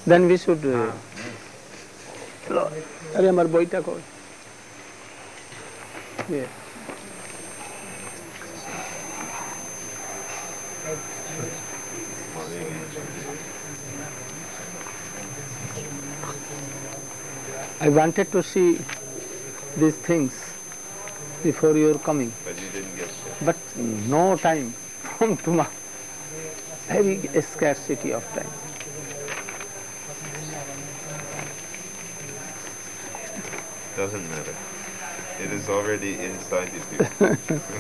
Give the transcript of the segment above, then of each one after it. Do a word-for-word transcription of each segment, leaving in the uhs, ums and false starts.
Then we should. Uh, अरे हमारे बोईटा को. Yeah. I wanted to see these things before your coming. But you didn't get there. But no time from tomorrow. Very scarcity of time. Doesn't matter. It is already inside you.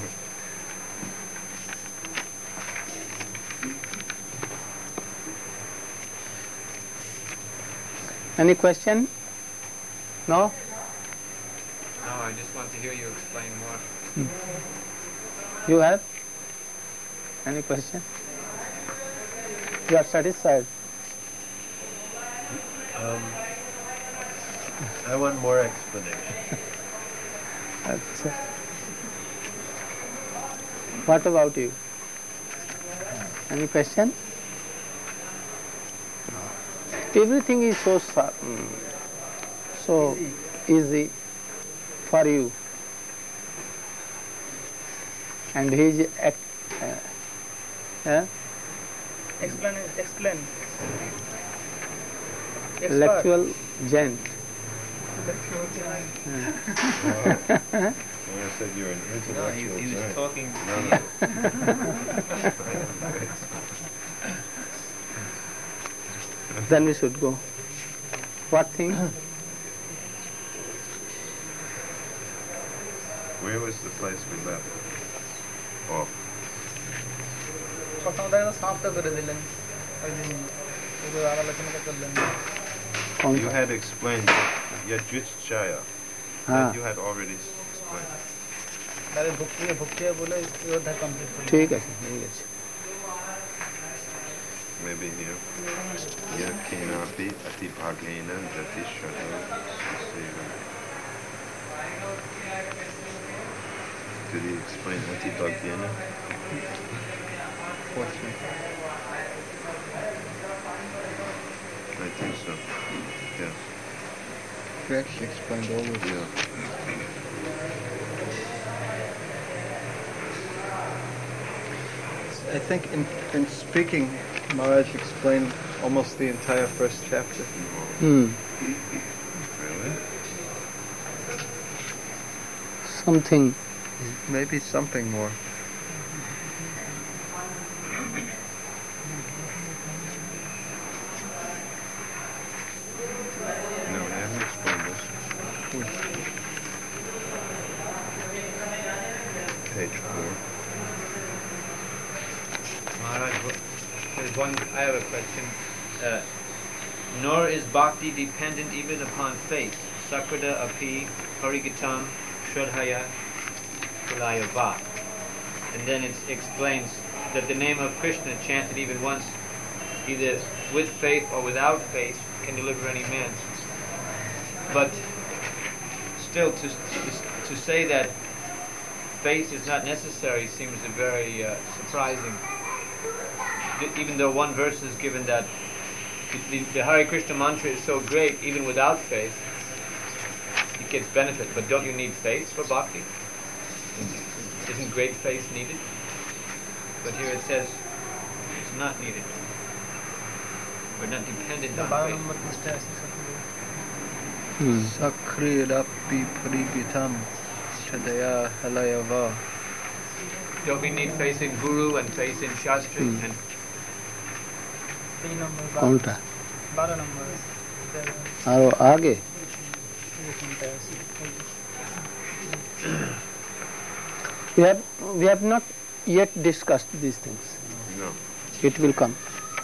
Any question? No? No, I just want to hear you explain more. You have? Any question? You are satisfied? Um, I want more explanation. Achha. What about you? Any question? Everything is so so easy for you, and he is act, uh, uh, Explain, explain. intellectual gent. When I said you're an No, he, intellectual he was giant. talking No, to no. you. Then we should go. What thing? Where was the place we left off? कौन You सा? had explained Yajutchaya. हाँ, That you had already explained. ठीक है, ठीक है. Maybe here. Yakinapi atibhagena jatishadha suseva. Did he explain atibhagena? I think so. Yes. We actually explained all this. Yeah. I think in, in speaking, Maharaj explained almost the entire first chapter. Hmm. Really? Something. Maybe something more. No, I haven't explained this. Page four. Maharaj, there's one, I have a question. Uh, nor is bhakti dependent even upon faith. Sakrada api parigitam shradhaya kulaya va. And then it explains that the name of Krishna chanted even once, either with faith or without faith, can deliver any man. But still, to, to, to say that faith is not necessary seems a very uh, surprising. Even though one verse is given that the, the Hare Krishna mantra is so great, even without faith, it gets benefit. But don't you need faith for bhakti? Isn't great faith needed? But here it says it's not needed. We're not dependent on faith. Hmm. Sakrirapi parigitam chadaya halayava. Don't we need faith in Guru and faith in Shastri? Hmm. And कौन था? और आगे? We have we have not yet discussed these things. No. It will come.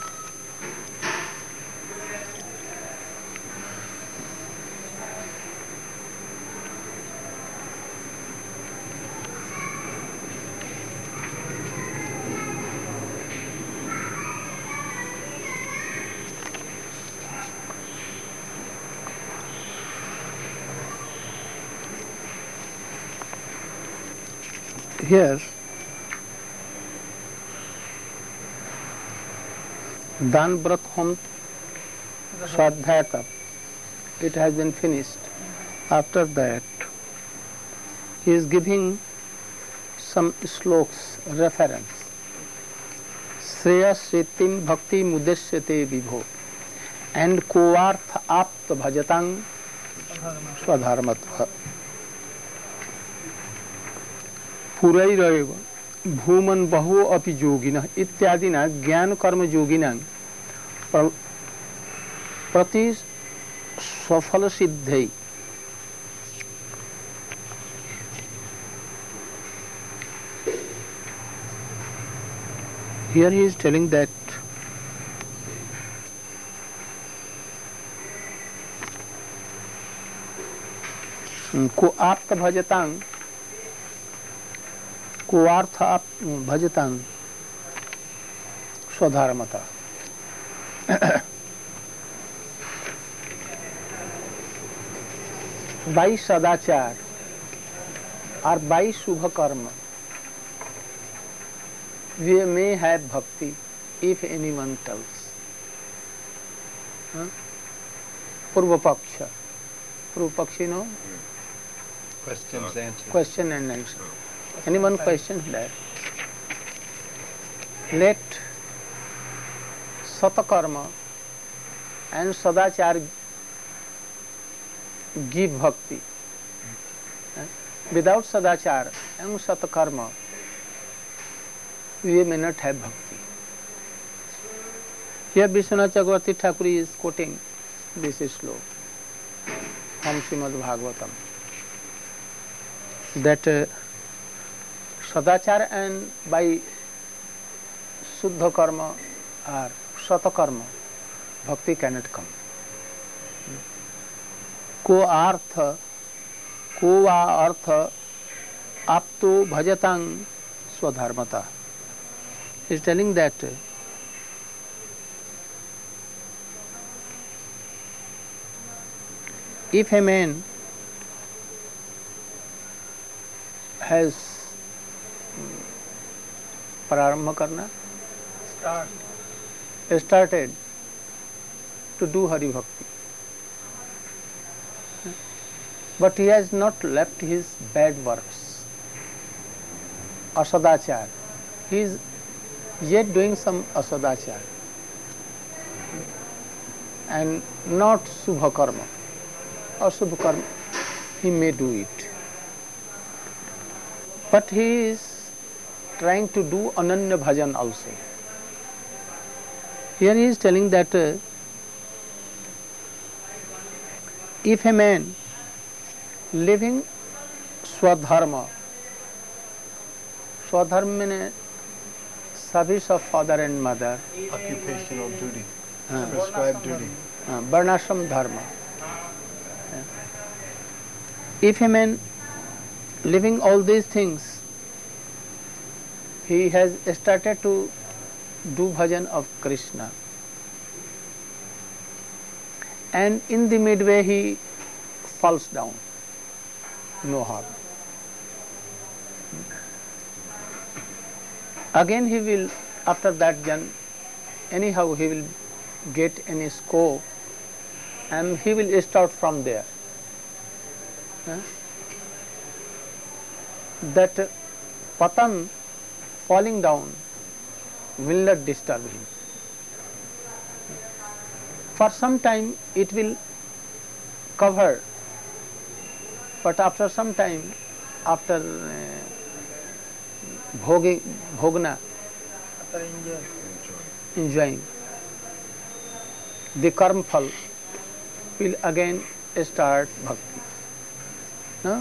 Here, दान व्रत हम Swadhyaya Tap. It has been finished. After that, he is giving some sloks, reference. Shreya Shritim Bhakti Mudeshyate Vibho and Koarth Apt Bhajatang Swadharmatva. Purairaiva Bhuman Bahu Api Yogina Ityadina Gyan Karma Yogina Prati Safala Siddhai. Here he is telling that को आप्त भजतांग को अर्थ आप bhajatam स्वधर्मता by sadachar or by shubha karma we may have bhakti if anyone tells. Huh? Purva Paksha. Purva Paksha, no? Questions, answers. Question and answer. Anyone question that? Let Satakarma and Sadachar give bhakti. Without Sadachar and Satakarma, we may not have bhakti. Here Vishwanath Chakravarti Thakur is quoting this sloka from Srimad Bhagavatam. That uh, Sadachar and by Suddha Karma or Satakarma, bhakti cannot come. Ko artha, ko va artha, apto bhajatang swadharmata. He is telling that if a man has prarambha karna, Start. started to do Hari Bhakti, but he has not left his bad works, asadachar. He is yet doing some asadachar and not subha karma. Asubha karma, he may do it. But he is trying to do ananya bhajan also. Here he is telling that uh, if a man living swadharma, swadharma means service of father and mother, Occupational duty, uh, prescribed duty. uh, varnashram dharma. If a man living all these things, he has started to do bhajan of Krishna, and in the midway he falls down, no harm. Again he will, after that jan, anyhow he will get any scope and he will start from there. Huh? That patan, falling down, will not disturb him. For some time it will cover, but after some time, after uh, bhogi, bhogna, After enjoy. enjoying, the karma phal will again start bhakti. No?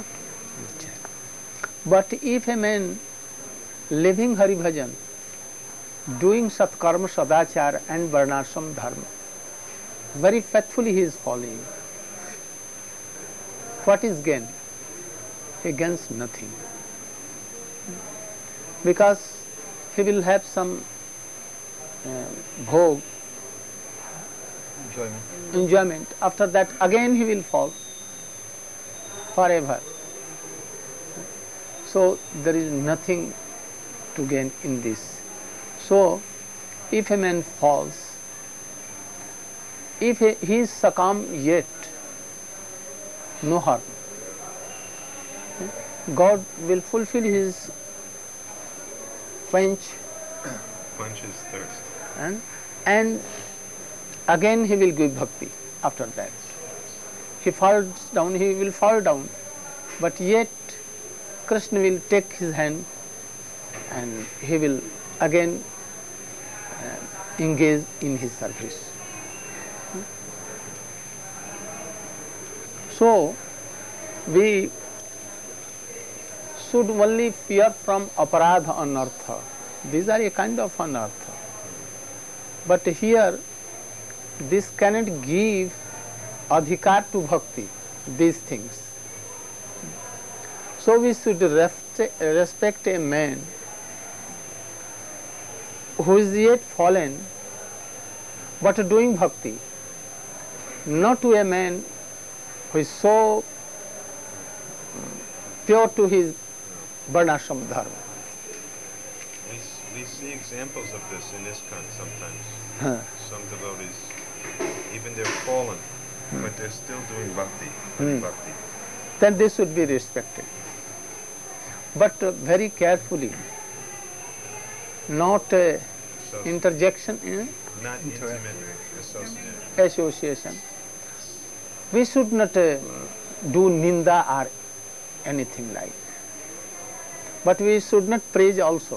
But if a man living Hari Bhajan, doing Satkarma, Sadachar and Varnashram Dharma, very faithfully he is following, what is gain? He gains nothing. Because he will have some uh, bhog, Enjoyment. enjoyment. After that again he will fall forever. So there is nothing to gain in this. So if a man falls, if he, he is succumb yet, no harm. God will fulfill his quench Quench his thirst. and, and again he will give bhakti after that. He falls down, he will fall down, but yet Krishna will take his hand and he will again uh, engage in his service. So, we should only fear from aparadha anartha. These are a kind of anartha. But here, this cannot give adhikar to bhakti, these things. So we should respect a man who is yet fallen but doing bhakti, not to a man who is so pure to his varnashram dharma. We, s- we see examples of this in ISKCON sometimes. Huh. Some devotees, even they're fallen, but they're still doing bhakti, Hari Hmm. bhakti. Then this should be respected. But uh, very carefully, not uh, So interjection in not intimate association. association. We should not uh, do ninda or anything like. But we should not praise also.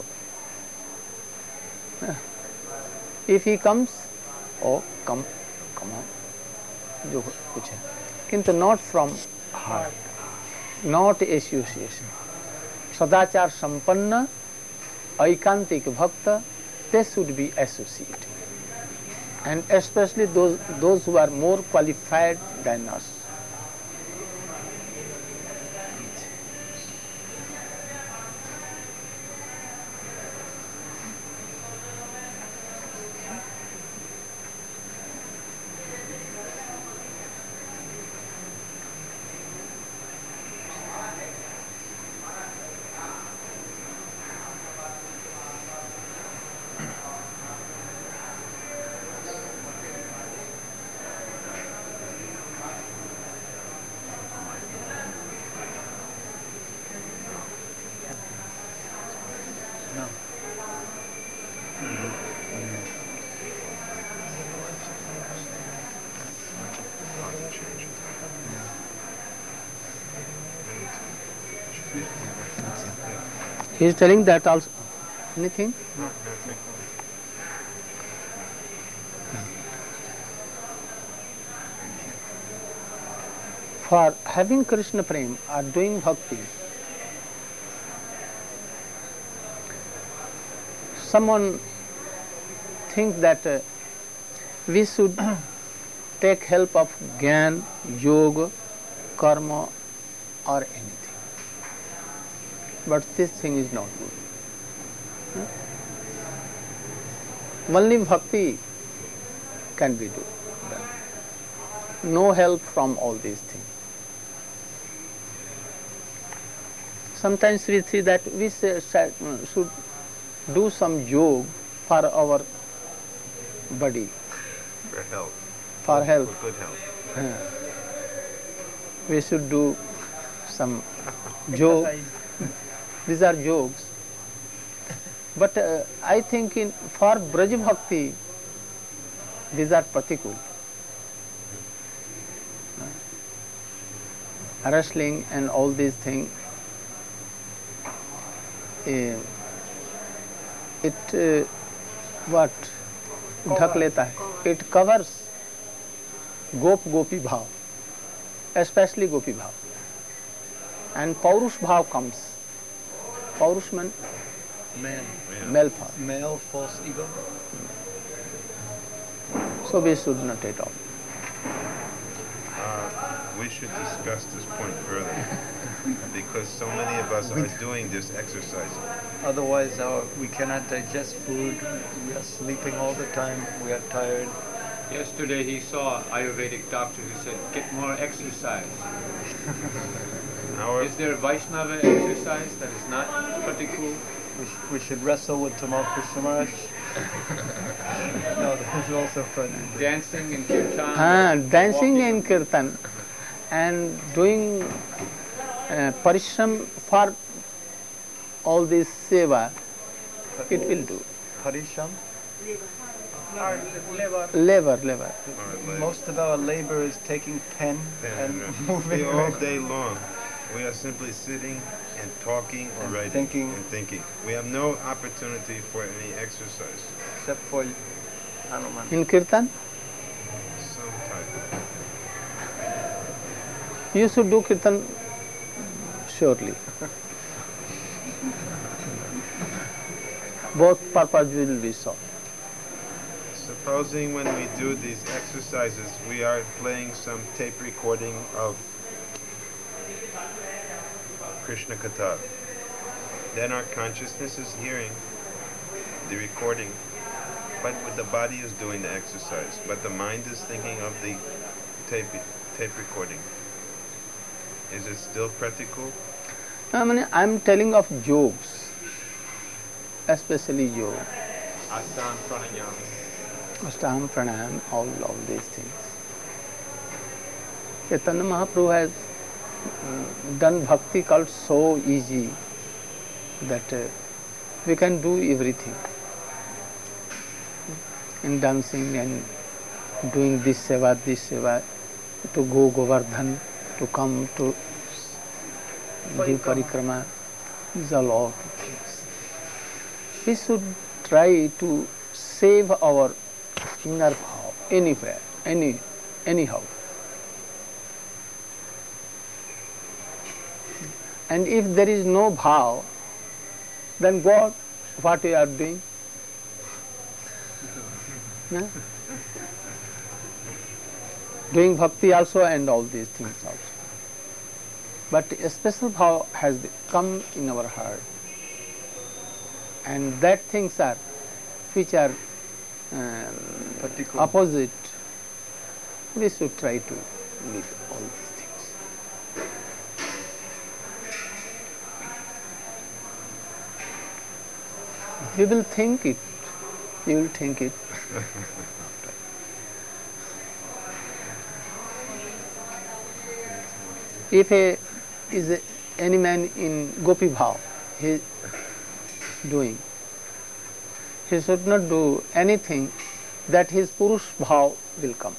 Uh, If he comes, oh, come, come on, जो कुछ है, किंतु not from heart, not association. सदाचार संपन्न, ऐकांतिक भक्त, they should be associated. And especially those, those who are more qualified than us. No. How to change it. He is telling that also. Anything? Nothing. For having Krishna Prem or doing bhakti, someone think that uh, we should take help of Gyan, Yoga, Karma or anything. But this thing is not good. Hmm? Only bhakti can be do- done. No help from all these things. Sometimes we see that we say, say, uh, should do some yoga for our body, For health. for health. For good health. We should do some yoga. These are jokes. But uh, I think in for Braj Bhakti, these are pratikul. Wrestling and all these things, uh, it uh, what ढक लेता है. It covers gop gopi bhav, especially gopi bhav, and paurush bhav comes. Paurush means Man, male power. male false ego. So we should not at all. Uh, we should discuss this point further because so many of us are doing this exercise. Otherwise, our, we cannot digest food. We are sleeping all the time. We are tired. Yesterday he saw Ayurvedic doctor who said, get more exercise. Our, Is there Vaishnava exercise that is not particular? We, sh- we should wrestle with Tamal Krishna Maharaj. No, there's also fun. Dancing in kirtan. Ah, dancing walking. in kirtan and doing uh, parishram for all this seva, it will do. Parisham. Hard labor. Labor, labor. Or like Most of our labor is taking pen pen, and right? moving We all around. day long. We are simply sitting and talking or And writing thinking. and thinking. We have no opportunity for any exercise. Except for Hanuman. In kirtan, Some type. you should do kirtan surely. Both purposes will be solved. Supposing when we do these exercises, we are playing some tape recording of Krishna Katha. Then our consciousness is hearing the recording, but the body is doing the exercise, but the mind is thinking of the tape tape recording. Is it still practical? I mean, I'm telling of yogas, especially yoga, Asana, pranayama. Ashtanga, pranayam, all all these things. Chaitanya Mahaprabhu has mm, done bhakti cult so easy that uh, we can do everything. In dancing and doing this seva, this seva, to go Govardhan, to come to do parikrama, these are all things. We should try to save our inner bhav anywhere, any, anyhow. And if there is no bhav, then what, what we are doing? No? Doing bhakti also and all these things also. But a special bhav has come in our heart, and that things are which are um, Particular. opposite. We should try to leave all these things. You will think it. You will think it. If a is a, any man in gopi bhav, he is doing, he should not do anything that his purush bhav will come.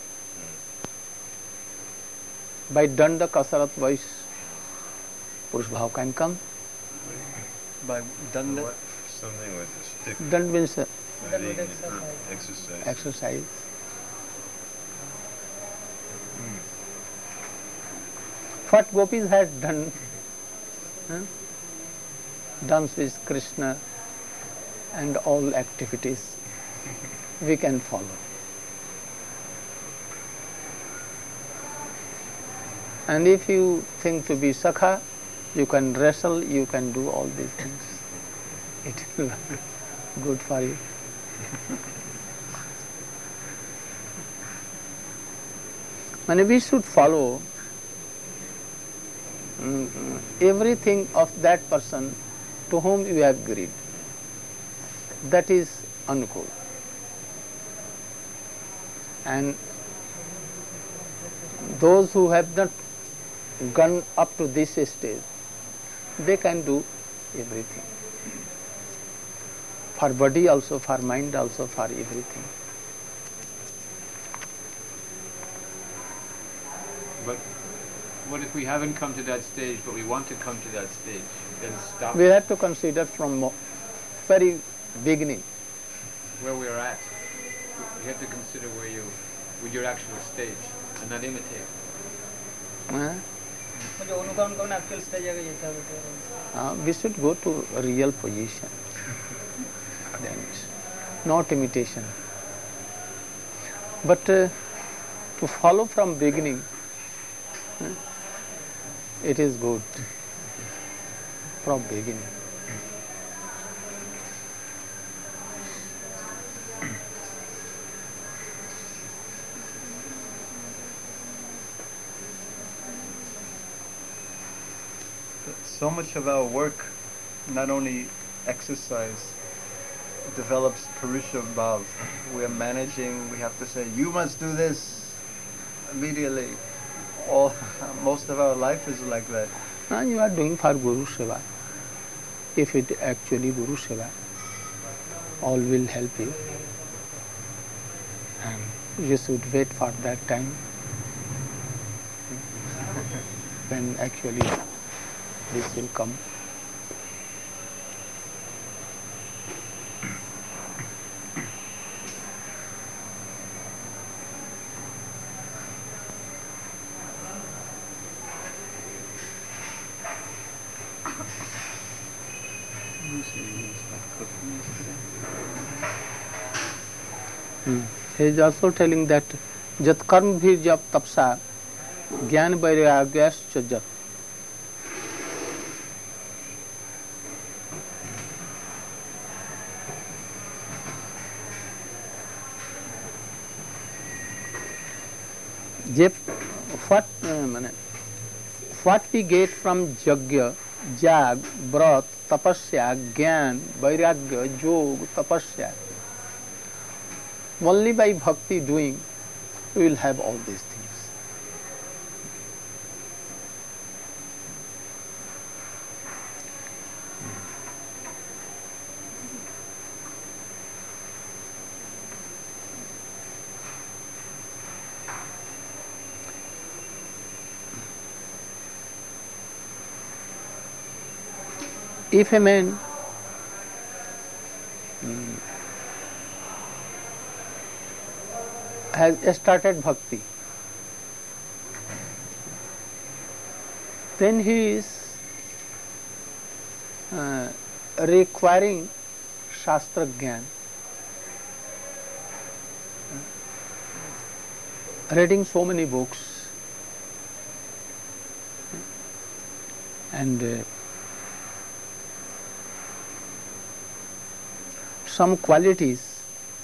By danda kasarat voice, purush bhav can come. By danda. What? Something with a stick. Dand means uh, That would Reading, exercise. exercise. exercise. What gopis had done, huh? Dance with Krishna and all activities, we can follow. And if you think to be Sakha, you can wrestle, you can do all these things. It will be good for you. And we should follow mm, everything of that person to whom you have agreed. That is Anukul. And those who have not gone up to this stage, they can do everything. For body also, for mind also, for everything. But what if we haven't come to that stage, but we want to come to that stage? Then stop We have to consider from mo- very beginning. where we are at. You have to consider where you, with your actual stage, and not imitate. Huh? मुझे अनुकरण करना actual stage आगे ये क्या बता रहे हैं? Uh, we should go to a real position. Then, not imitation. But uh, to follow from beginning, uh, it is good from beginning. So much of our work, not only exercise, develops Purusha Bhav. We are managing, we have to say, you must do this immediately. All, most of our life is like that. Now you are doing for Guru Seva. If it actually Guru Seva, all will help you. And you should wait for that time when actually this will come. Hmm. He is also telling that jat karm bhi jab tapsa jnana vairagyaschya jat. Jep, what, uh, what we get from yajna, jag, brat, tapasya, gyan, vairagya, yog, tapasya, only by bhakti doing, we will have all these things. If a man hmm, has started bhakti, then he is uh, requiring Shastra Gyan, reading so many books, and uh, some qualities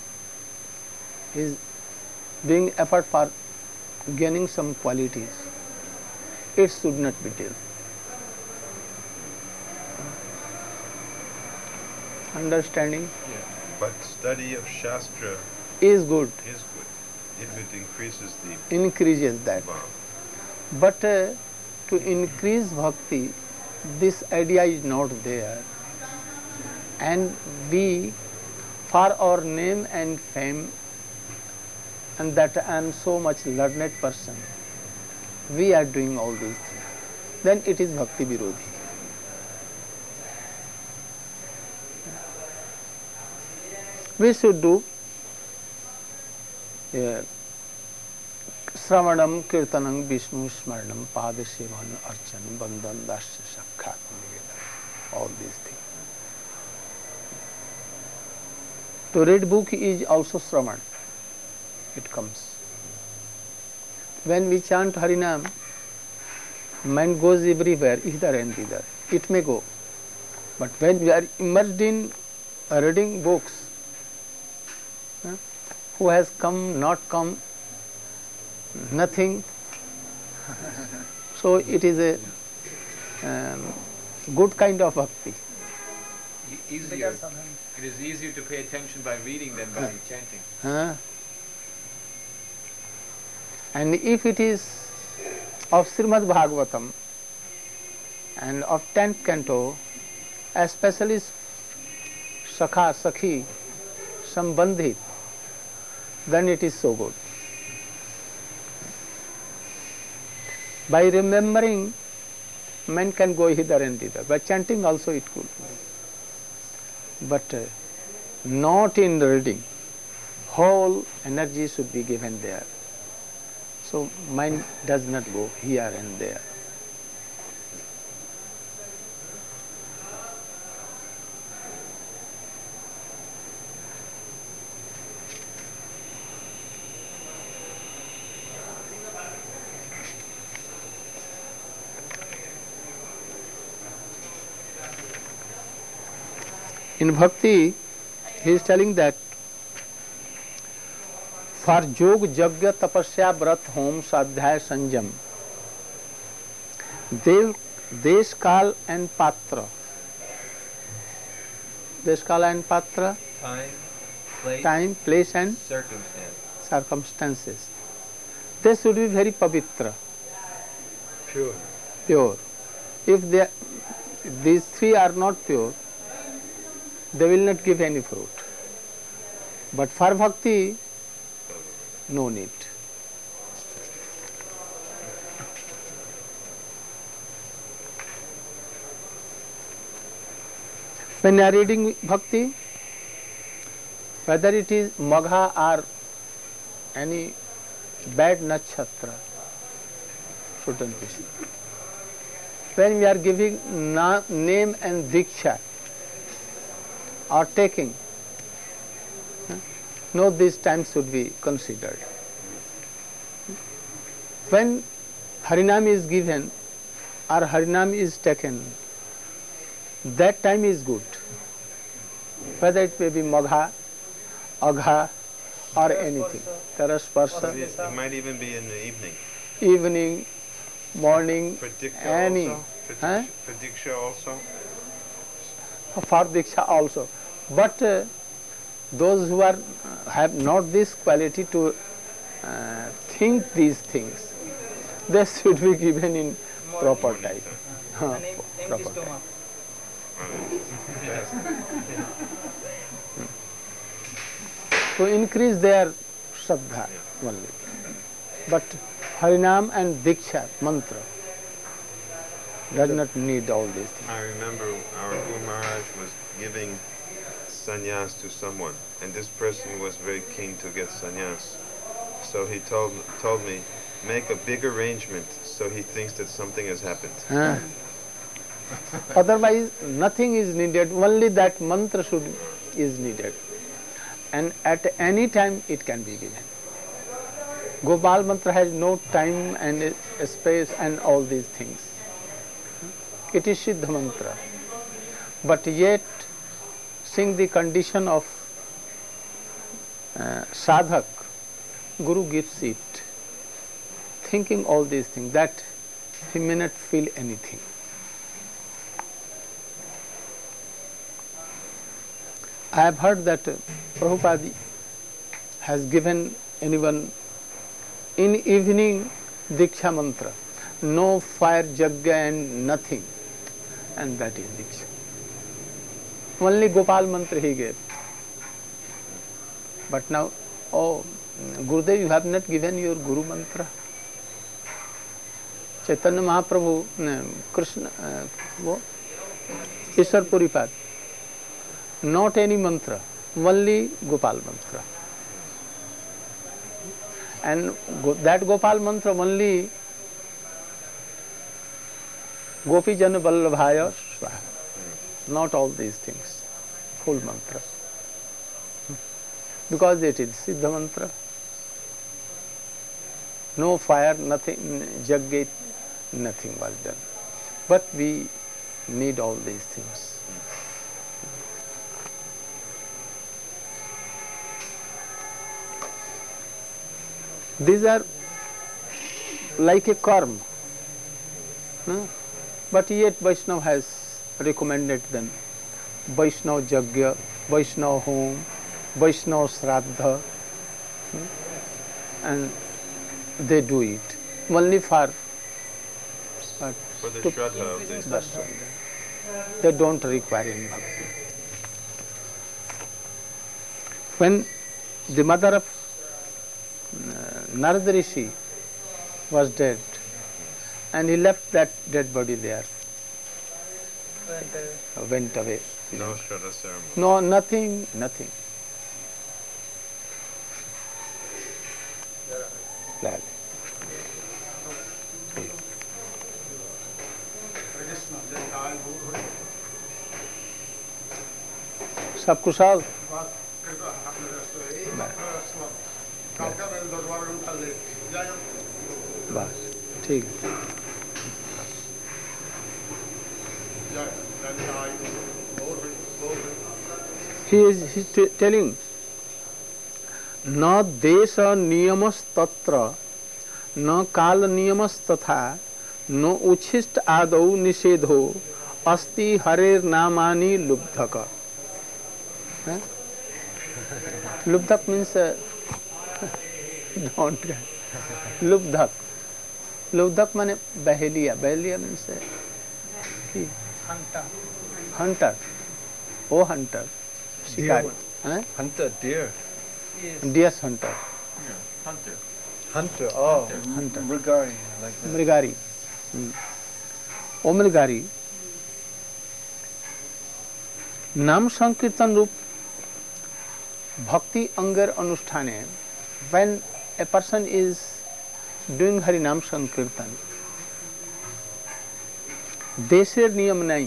is doing effort for gaining some qualities. It should not be done. Understanding? Yeah. But study of Shastra is good. Is good. If it increases the increases that. bhav. But uh, to increase bhakti, this idea is not there. And we, for our name and fame, and that I am so much learned person, we are doing all these things, then it is bhakti virodhi. We should do uh, Sravanam, Kirtanam, Vishnu Smaranam, Padasevan, Archanam, Bandhan, Dasya, Sakhat, all these things. To read book is also Sravan. It comes. When we chant Harinam, mind goes everywhere, either and thither. It may go. But when we are immersed in reading books, huh, who has come, not come, nothing. So it is a um, good kind of bhakti. E- easier. It is easier to pay attention by reading than by chanting. Huh? And if it is of Srimad Bhagavatam and of tenth canto, especially Sakha, Sakhi, Sambandhit, then it is so good. By remembering, man can go hither and thither. By chanting also it could. But uh, not in reading. Whole energy should be given there. So mind does not go here and there. In Bhakti, he is telling that for Yog, Yajna, Tapasya, Vrat, Hom, Sadhyaya, Sanjam, Dev, Desh, Kal and Patra. Desh, Kal and Patra? time, place, time, place and circumstance. circumstances. They should be very pavitra, Pure. pure. If they, these three are not pure, they will not give any fruit. But for bhakti, no need. When you are reading bhakti, whether it is Magha or any bad nakshatra, shouldn't be seen. When we are giving na name and diksha or taking, no, these times should be considered. When Harinam is given or Harinam is taken, that time is good. Whether it may be Magha, Agha or anything. Tarasparsa, It, it might even be in the evening. evening, morning, For Diksha any. also. For, Huh? Diksha, for Diksha also. For Diksha also. But uh, those who are have not this quality to uh, think these things, they should be given in proper time. Huh, And em- empty proper time. stomach. To increase their Shraddha only. But Harinam and Diksha, mantra, does not need all these things. I remember our Guru Maharaj was giving sannyas to someone, and this person was very keen to get sannyas. So he told told me, make a big arrangement so he thinks that something has happened. Huh? Otherwise, nothing is needed. Only that mantra should is needed, and at any time it can be given. Gopal mantra has no time and space and all these things. It is Siddha mantra, but yet, seeing the condition of uh, sadhak, Guru gives it, thinking all these things, that he may not feel anything. I have heard that uh, Prabhupada has given anyone in evening Diksha mantra, no fire, yajna and nothing, and that is Diksha. Only Gopal mantra he gave. But now, oh, Gurudev, you have not given your Guru mantra. Chaitanya Mahaprabhu, no, Krishna, uh, wo, Ishwar Puripad, not any mantra, only Gopal mantra. And go, that Gopal mantra only Gopi Jana Vallabhaya Swaha. Not all these things, full mantra. Because it is Siddha mantra. No fire, nothing, yajna, nothing was done. But we need all these things. These are like a karma. No? But yet Vaishnava has recommended them. Vaishnava Yajna, Vaishnava Home, Vaishnava Shraddha, and they do it only for, uh, For the to- Shraddha of this. that's all. They don't require any bhakti. When the mother of uh, Narada Rishi was dead, and he left that dead body there, Went away. went away. No Shraddha ceremony. No, nothing, nothing. Like. सब कुशल बस ठीक है he is he is t- telling न देश नियमस्तत्र न काल नियमस्तथा न उच्छिष्ट आदौ निषेधो अस्ति हरेर नामानि लुब्धक. Lubdak means uh, don't get Lubdak. Lubdak means Bahelia. Bahelia means uh, he, Hunter. hunter. Oh, hunter. Shikari. Huh? Hunter, deer. Yes. Deer hunter. Hunter. Hunter, oh, Hunter. Mrigari, like that. Mrigari. Hmm. O Mrigari. नाम संकीर्तन रूप भक्ति अंगर अनुष्ठाने, when a person is doing Hari Nam Sankirtan, देशेर नियम नहीं,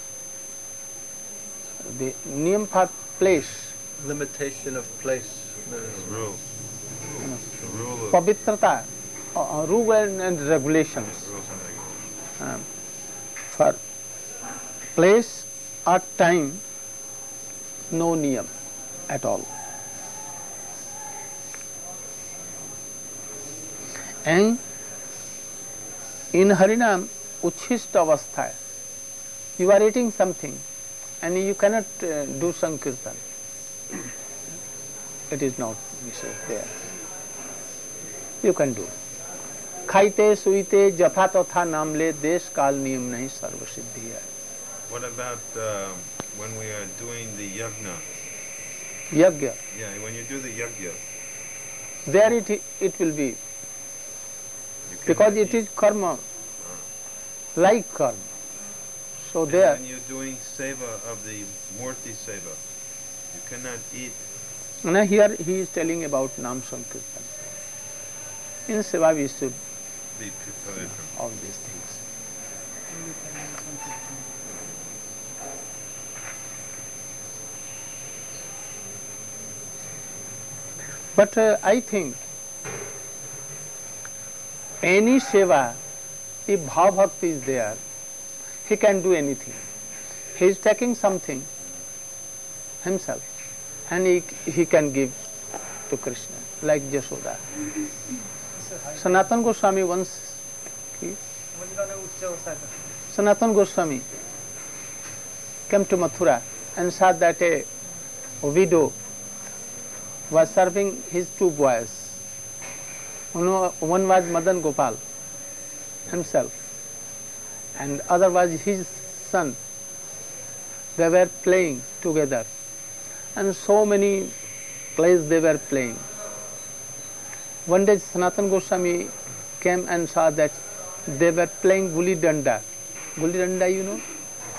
the नियम for place, Limitation of place. There is Rule. The rule of पवित्रता, uh, rule and, and regulations. rules and regulations. Um, for place or time, no niyam at all. And in Harinam, uchhishta avastha, you are eating something and you cannot uh, do Sankirtan. It is not there. You can do. खाइते सुईते जथा तथा नाम ले देश काल नियम नहीं सर्वसिद्धि है. What about uh, when we are doing the yajna? Yajna, Yeah, when you do the yajna, there it it will be, you can because it is karma, like karma. So and there, when you're doing seva of the murti seva, you cannot eat. now here he is telling about Nam Sankirtan. In Seva we should Be prepared from. all these things. But uh, I think any seva, if bhav bhakti is there, he can do anything. He is taking something himself and he, he can give to Krishna, like Jashoda. Sanatan Goswami once, he, Sanatan Goswami came to Mathura and saw that a widow was serving his two boys. One was Madan Gopal himself and other was his son. They were playing together and so many plays they were playing. One day Sanatan Goswami came and saw that they were playing Guli Danda. Guli Danda, you know?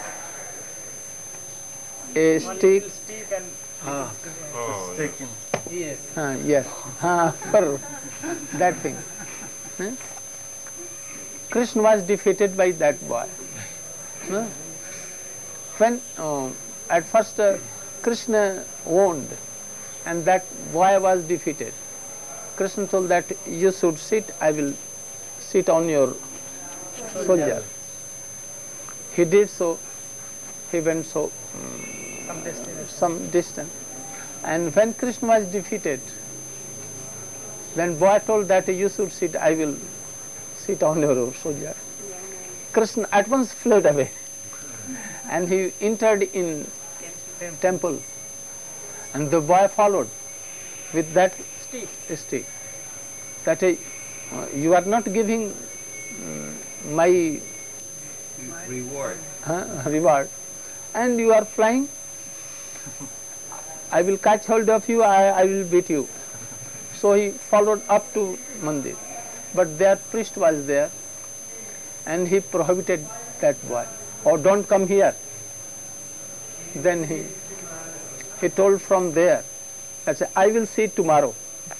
A One stick. little stick and Ah, Oh, yeah. taking. yes. Ah, yes, ah, for that thing. Huh? Krishna was defeated by that boy. Huh? When uh, at first uh, Krishna warned and that boy was defeated, Krishna told that you should sit, I will sit on your soldier. He did so, he went so Some distance. some distance. And when Krishna was defeated, when boy told that you should sit, I will sit on your soldier. Krishna at once fled away and he entered in temple and the boy followed with that Stick. stick. That uh, you are not giving um, my Reward. uh, reward and you are flying. I will catch hold of you, I, I will beat you. So he followed up to Mandir. But their priest was there and he prohibited that boy. Oh, don't come here. Then he he told from there, that I will see tomorrow.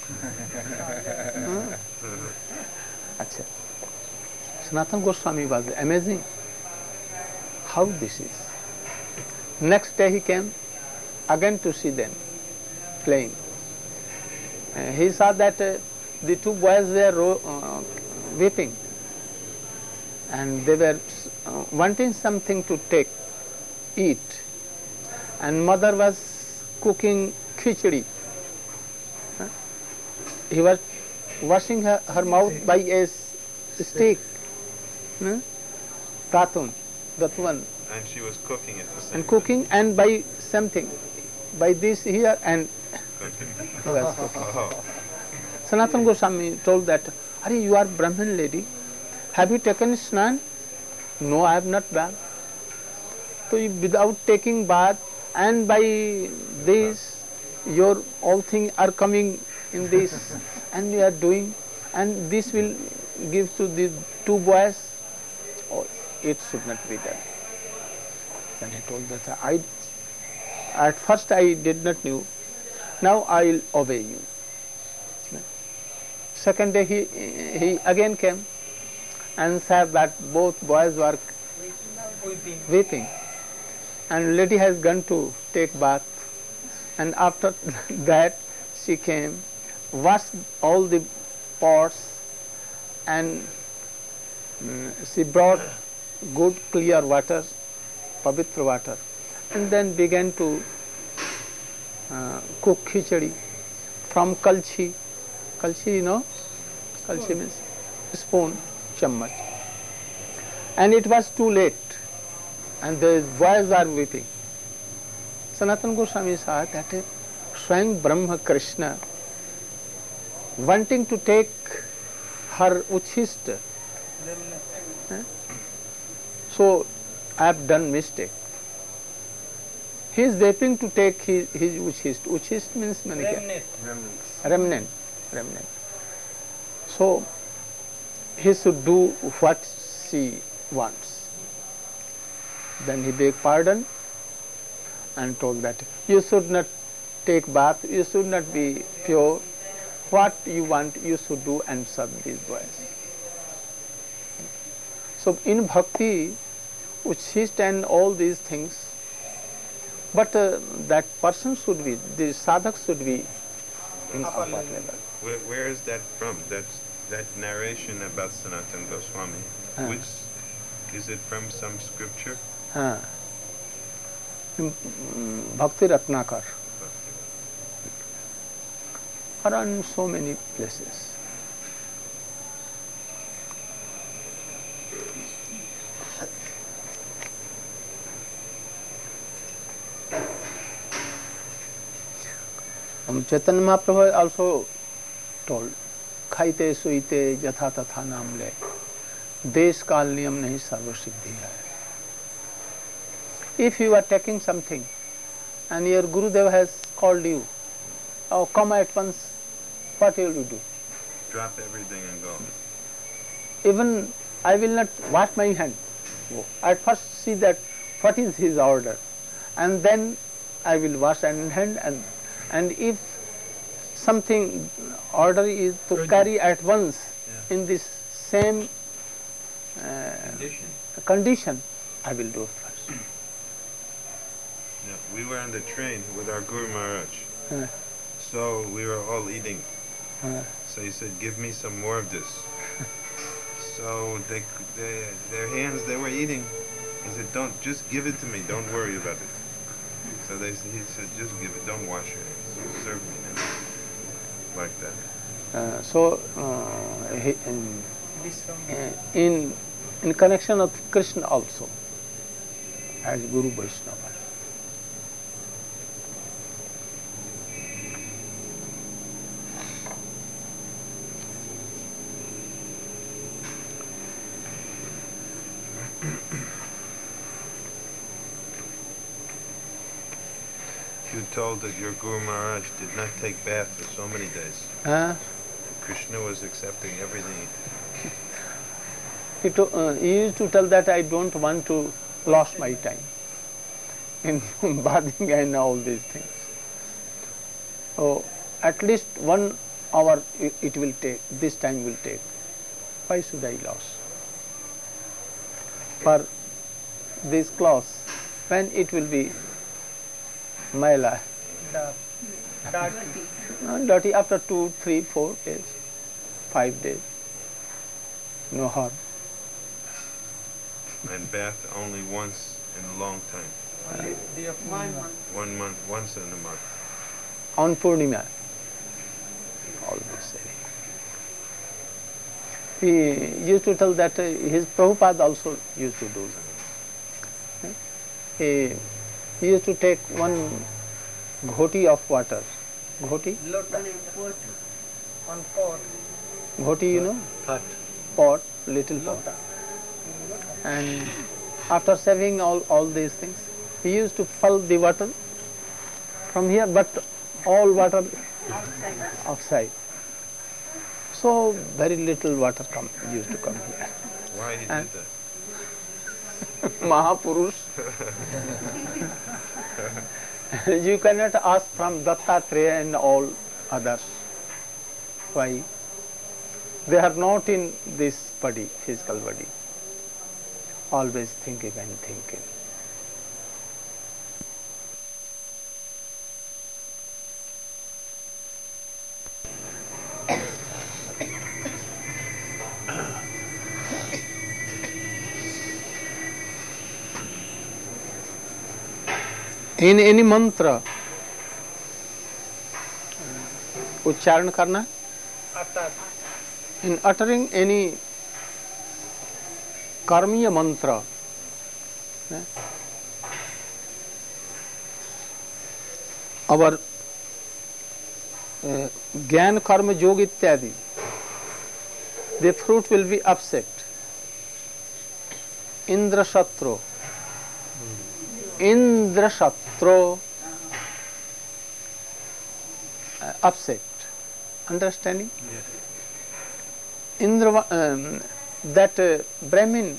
Hmm? Achha. Sanatan Goswami was amazing. How this is. Next day he came again to see them playing. Uh, he saw that uh, the two boys were ro- uh, weeping and they were uh, wanting something to take, eat. And mother was cooking khichdi. Huh? He was washing her, her mouth by a s- stick. Huh? Tatun, that one. And she was cooking it the same And cooking and by something by this here and Oh, Sanatana Goswami told that, Are you are Brahmin lady, have you taken snan? No, I have not done. So you, without taking bath and by this your all things are coming in this and you are doing and this will give to these two boys, oh, it should not be done. Then he told that I at first I did not knew, now I will obey you. Second day he he again came and said that both boys were weeping. weeping and lady has gone to take bath, and after that she came, washed all the pots and mm, she brought good clear water, pavitra water, and then began to uh, cook khichdi from kalchi. Kalchi, you know? Kalchi means spoon, chammach. And it was too late, and the boys are weeping. Sanatana Goswami saw that Swayam Brahma Krishna, wanting to take her uchhist, eh? So I have done mistake. He is weeping to take his, his uchhist. Uchhist means mani kya? Remnant. Remnants. remnant, remnant. So he should do what she wants. Then he begged pardon and told that you should not take bath, you should not be pure. What you want, you should do and serve these boys. So in bhakti, uchhist and all these things, but uh, that person should be, the sadhak should be in upper level. where, where is that from? That's that narration about Sanatana Goswami. Ah. Which is it from? Some scripture? हाँ, mm, Bhakti Ratnakar, are in so many places. Um, Chaitanya Mahaprabhu also told, खाइते सुईते यथा तथा नाम ले, देश काल नियम नहीं सर्व सिद्धि है. If you are taking something and your Gurudev has called you, oh, come at once, what will you do? Drop everything and go. Even I will not wash my hand. At first see that what is his order, and then I will wash and hand, and and if something order is to carry at once Yeah. in this same uh, Condition. condition, I will do it first. Yeah, we were on the train with our Guru Maharaj. Uh, So we were all eating. uh, So he said, give me some more of this. So they, they, their hands, they were eating. He said, don't, just give it to me. Don't worry about it. So they, he said, just give it. Don't wash your hands. Serve me now. Like that. uh, so uh, he, in, This from uh, in in connection of Krishna also as Guru Vaishnava. You told that your Guru Maharaj did not take bath for so many days. Uh, Krishna was accepting everything. he, to, uh, he used to tell that I don't want to lose my time in bathing and all these things. So at least one hour it, it will take, this time will take. Why should I lose? For these clothes, when it will be maila, dark. Dark. uh, dirty after two, three, four days, five days, no harm. And bath only once in a long time. Only day of Purnima. One month, once in a month. On Purnima, always say. He used to tell that uh, his Prabhupada also used to do that. He, he used to take one Ghoti of water. Ghoti? Lota. On pot. Ghoti, you know? Pot. Pot, little pot. Lota. And after saving all, all these things, he used to fill the water from here, but all water outside. So very little water come, used to come here. Why he And- did that? Mahapurush. You cannot ask from Dattatreya and all others. Why? They are not in this body, physical body. Always thinking and thinking. In any mantra, उच्चारण करना. Atat. In uttering any karmiya mantra, eh, our uh, Gyan Karma Yoga ityadi, the fruit will be upset. Indra Shatro. Indra Shatro, uh, upset. Understanding? Yes. Indra, um, that uh, Brahmin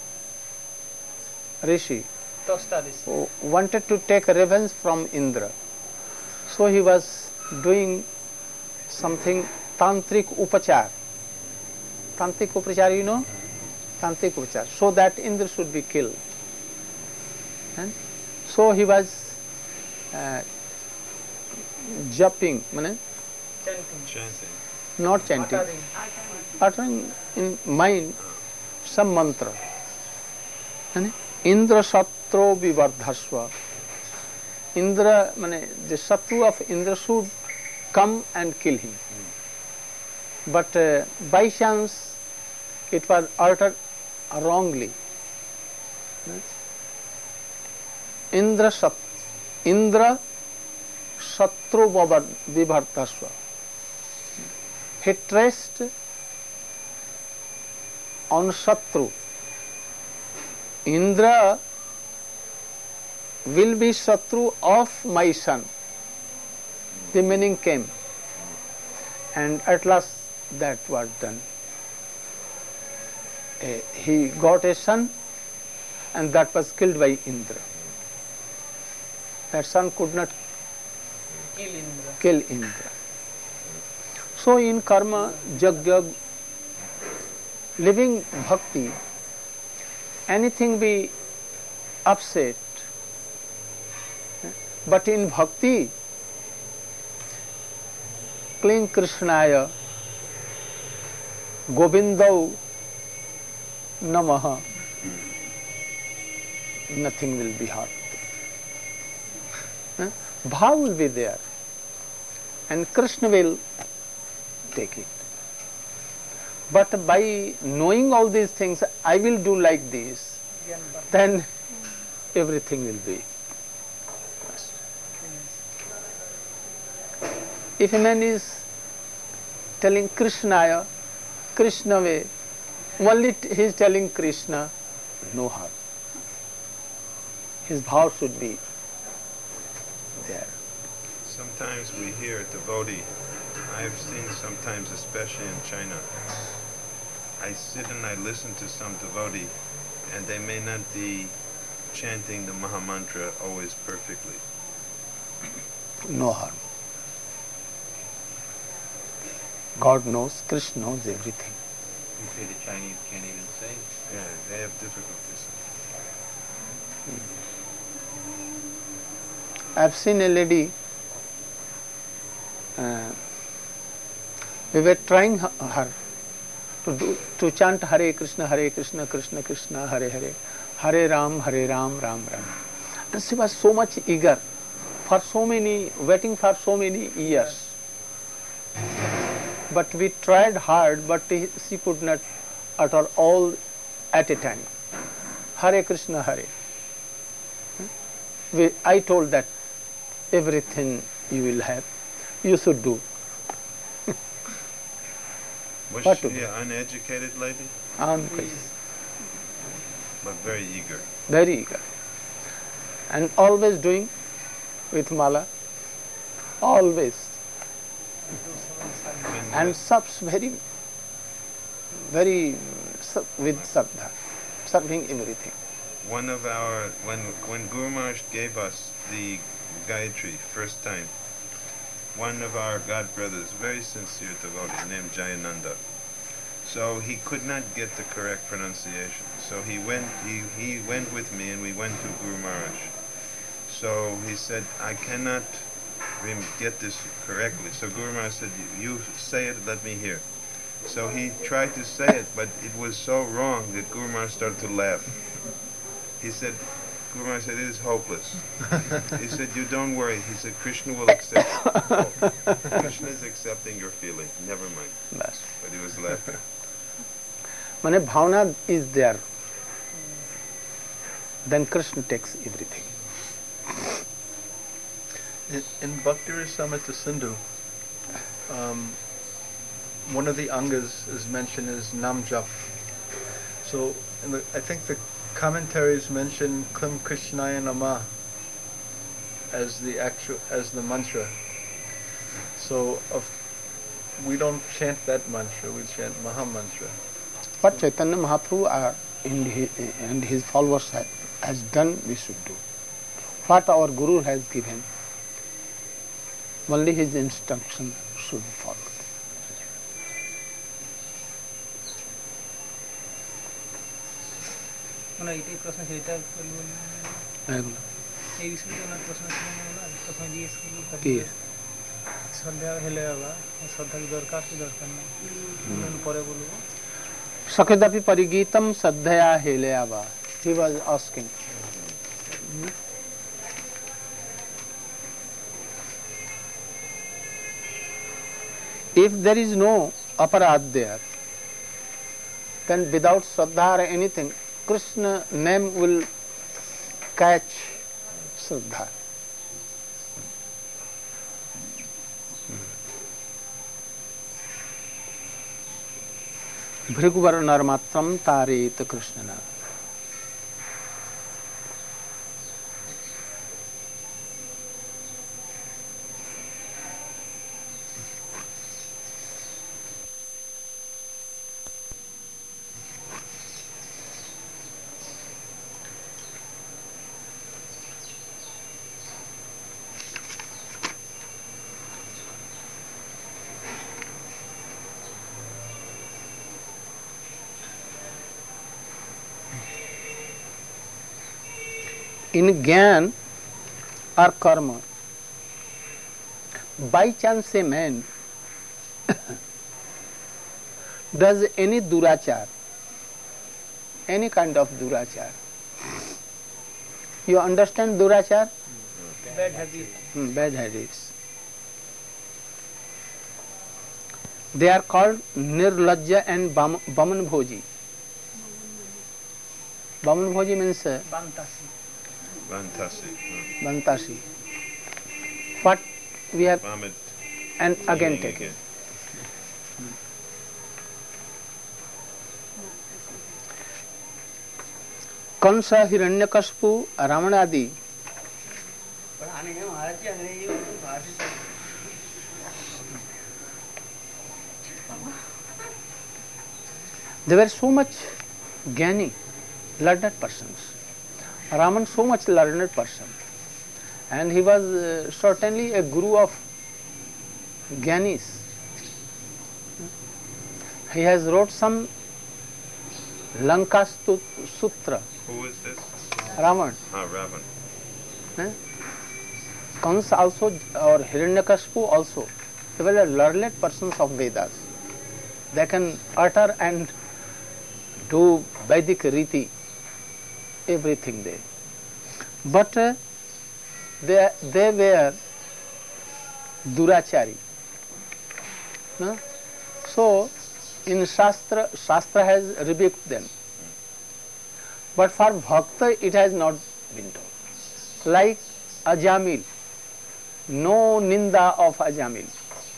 Rishi Tostadis. who wanted to take revenge from Indra. So he was doing something tantric upachar. Tantric upachar, you know? Tantric upachar. So that Indra should be killed. And so he was uh, jumping, mane, Chanting. Chanting. not chanting, Uttering. uttering in mind some mantra. And Indra Satro Vivardhasva. Indra, mane, the Satru of Indra should come and kill him. But uh, by chance it was uttered wrongly. Indra Sat, Indra Satru Vivardhasva. He traced on Satru. Indra will be Satru of my son. The meaning came. And at last that was done. Eh, he got a son and that was killed by Indra. That son could not Kill Indra. kill Indra. So in karma, jag, living bhakti, anything be upset, but in bhakti, cling Krishnaya, Govindau Namaha, nothing will be hurt. Bhav will be there and Krishna will take it. But by knowing all these things, I will do like this, then everything will be. If a man is telling Krishnaya, Krishna way, only he is telling Krishna, no harm. His bhav should be there. Sometimes we hear a devotee, I've seen sometimes, especially in China, I sit and I listen to some devotee and they may not be chanting the Mahamantra always perfectly. No harm. God knows, Krishna knows everything. You say the Chinese can't even say. Yeah, they have difficulties. I've seen a lady, uh, we were trying her, her to do, to chant Hare Krishna, Hare Krishna, Krishna Krishna, Hare Hare, Hare Ram, Hare Ram, Ram Ram. And she was so much eager for so many, waiting for so many years. But we tried hard, but she could not utter all at a time. Hare Krishna, Hare. We, I told that everything you will have. You should do. Was What she to do? an uneducated lady? Um, But very eager. very eager. And always doing with mala. Always. When And subs very, very sub- with Saddha, serving everything. one of our, when, when Guru Maharaj gave us the Gayatri first time, one of our god brothers, very sincere devotee, named Jayananda, so he could not get the correct pronunciation. So he went, he, he went with me and we went to Guru Maharaj. So he said, I cannot rem- get this correctly. So Guru Maharaj said, you, you say it, let me hear. So he tried to say it, but it was so wrong that Guru Maharaj started to laugh. He said, Guru Maharaj said, it is hopeless. He said, you don't worry. He said, Krishna will accept it. Krishna is accepting your feeling. Never mind. That's But he was laughing. Mane bhavana is there. Then Krishna takes everything. In, in Bhakti Rasamrita Sindhu, um, one of the angas is mentioned as Nam Jap. So in the, I think the commentaries mention Klim Krishnaya Namah as the actual as the mantra. So of, we don't chant that mantra, we chant Maha Mantra. What Chaitanya Mahaprabhu are in his, and his followers have, has done, we should do. What our Guru has given, only his instruction should be followed. মানে এইটাই প্রশ্ন সেটা বলবো এগুলো এই বিষয়ে ওনার প্রশ্ন ছিল না প্রথমে জিজ্ঞেস করবো কি? শ্রদ্ধা হেলে বাবা শ্রদ্ধা কি দরকার কি দরকার না পরে বলবো Sakadapi parigitam saddhaya heleyava. He was asking. If there is no aparad there, then without Shraddha or anything, Krishna name will catch Shraddha. Bhriguvarnarmatram taret Krishnana. In Gyan or Karma, by chance a man does any durachar, any kind of durachar. You understand durachar? bad habit Hmm, bad habits. They are called Nirlajja and Bam- Bamanbhoji. Bamanbhoji means uh, বান্তাসি Vantasi. Bantasi. What we have Vomit. and again eating take it. again. कंसा हिरण्यकश्यपु रावण आदि they were so much jnani, learned persons. Raman so much learned person, and he was uh, certainly a guru of jnanis. He has wrote some Lanka Stu- Sutra. Who is this? Ravan. Ah, Ravan. Eh? Kansa also, or Hiranyakashipu also, they were learned persons of Vedas. They can utter and do Vedic riti, everything they. But uh, they, they were durachari. No? So, in Shastra, Shastra has rebuked them. But for Bhakta, it has not been done. Like Ajamil. no ninda of Ajamil.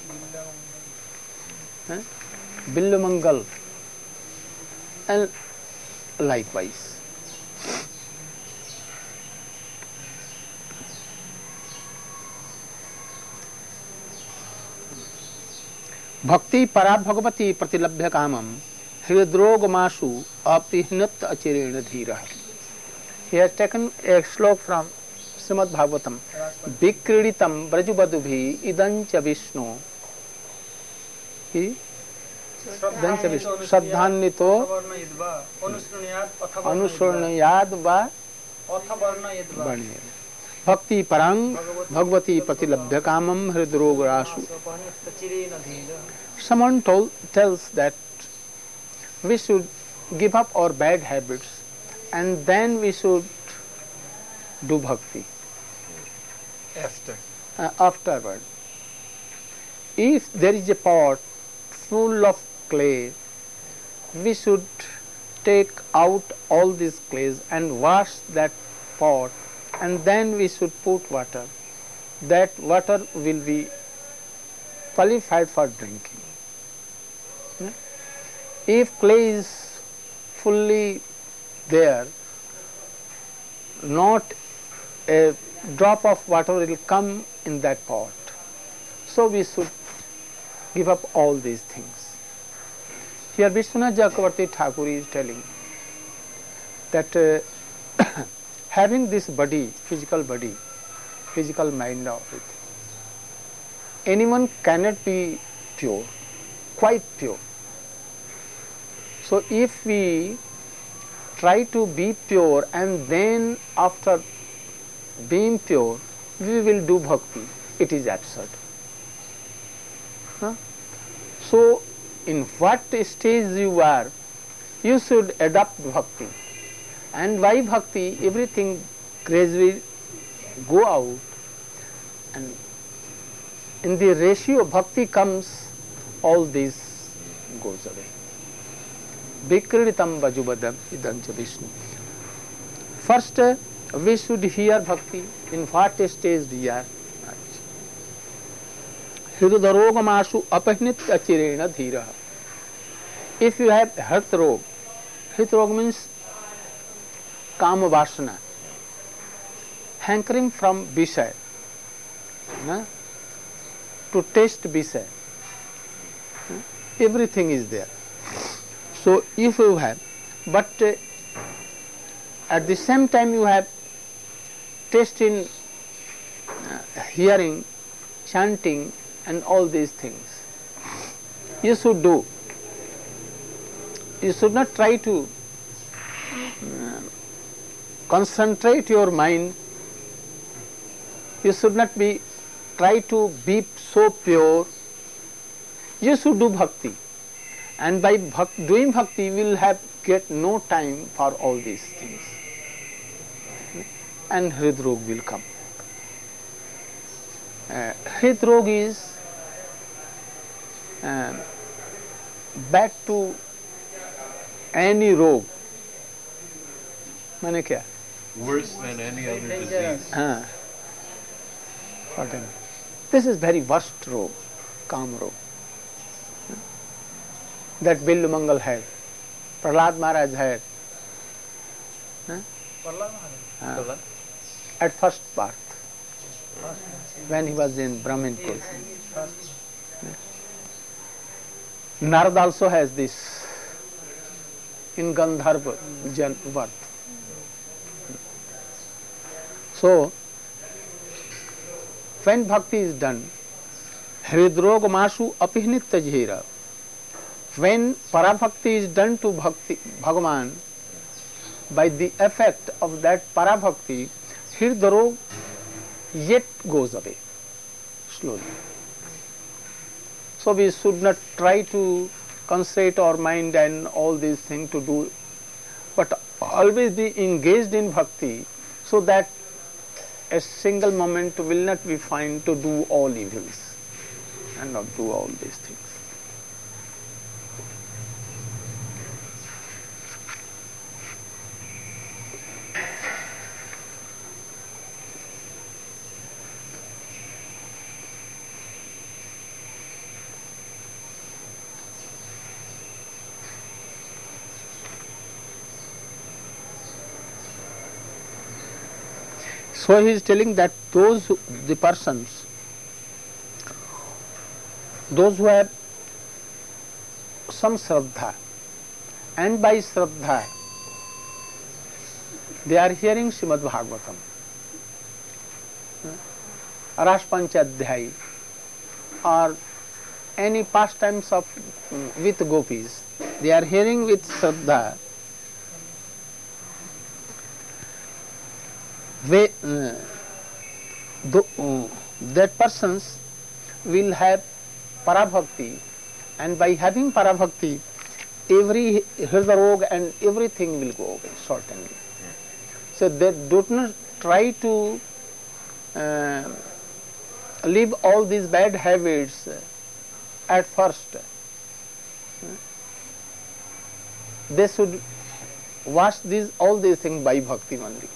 Huh? Billamangal. And likewise. Bhakti para bhagavati pratilabhya kamam hridrogamasu aprihnat achirena dhira. He has taken a slok from Srimad Bhagavatam. Vikriditam brajubadubhi idancha Vishnu. He idancha Vishnu. Shraddhanito anusurnayad va bhanir. Bhakti parang bhagavati pratilabhya kamam hridrogamasu. Someone told, tells that we should give up our bad habits and then we should do bhakti. After. Uh, afterward. If there is a pot full of clay, we should take out all these clays and wash that pot, and then we should put water. That water will be qualified for drinking. If clay is fully there, not a drop of water will come in that pot. So we should give up all these things. Here Vishwanath Chakravarti Thakur is telling that uh, having this body, physical body, physical mind of it, anyone cannot be pure, quite pure. So if we try to be pure and then after being pure we will do bhakti, it is absurd. Huh? So in what stage you are, you should adopt bhakti, and by bhakti everything gradually go out, and in the ratio bhakti comes, all this goes away. Vikriditam vajubadam idancha Vishnu. First, uh, we should hear bhakti, in what stage we are. Hridrogamasu apahnit achirena dhira. If you have heart rog, heart rog means kama vasana, hankering from Visaya, na? to taste Visaya. Everything is there. So if you have, but uh, at the same time you have taste in uh, hearing, chanting and all these things, you should do. You should not try to uh, concentrate your mind. You should not be try to be so pure. You should do bhakti. And by bhak- doing bhakti, you will have get no time for all these things. And hridrog will come. Uh, hridrog is uh, back to any rog. Mane kya? Worse than any other disease. Uh, this is very worst rog, Kam rog. That Billu Mangal had, Prahlad Maharaj had. Huh? Uh, at first birth, when he was in Brahmin Kul. Narad also has this in Gandharva jan- birth. So, when bhakti is done, hridrogamasu apihnita jhira. When parabhakti is done to bhakti, Bhagavan, by the effect of that parabhakti, hridrog yet goes away slowly. So we should not try to concentrate our mind and all these things to do, but always be engaged in bhakti, so that a single moment will not be fine to do all evils and not do all these things. So he is telling that those who, the persons, those who have some Shraddha, and by Shraddha they are hearing Srimad Bhagavatam, Ras Panchadhyay, or any pastimes of with gopis, they are hearing with Shraddha. They, uh, th uh, that persons will have parabhakti, and by having parabhakti, every hridayog and everything will go away certainly. So they do not try to uh, leave all these bad habits at first. They should wash these all these things by bhakti only.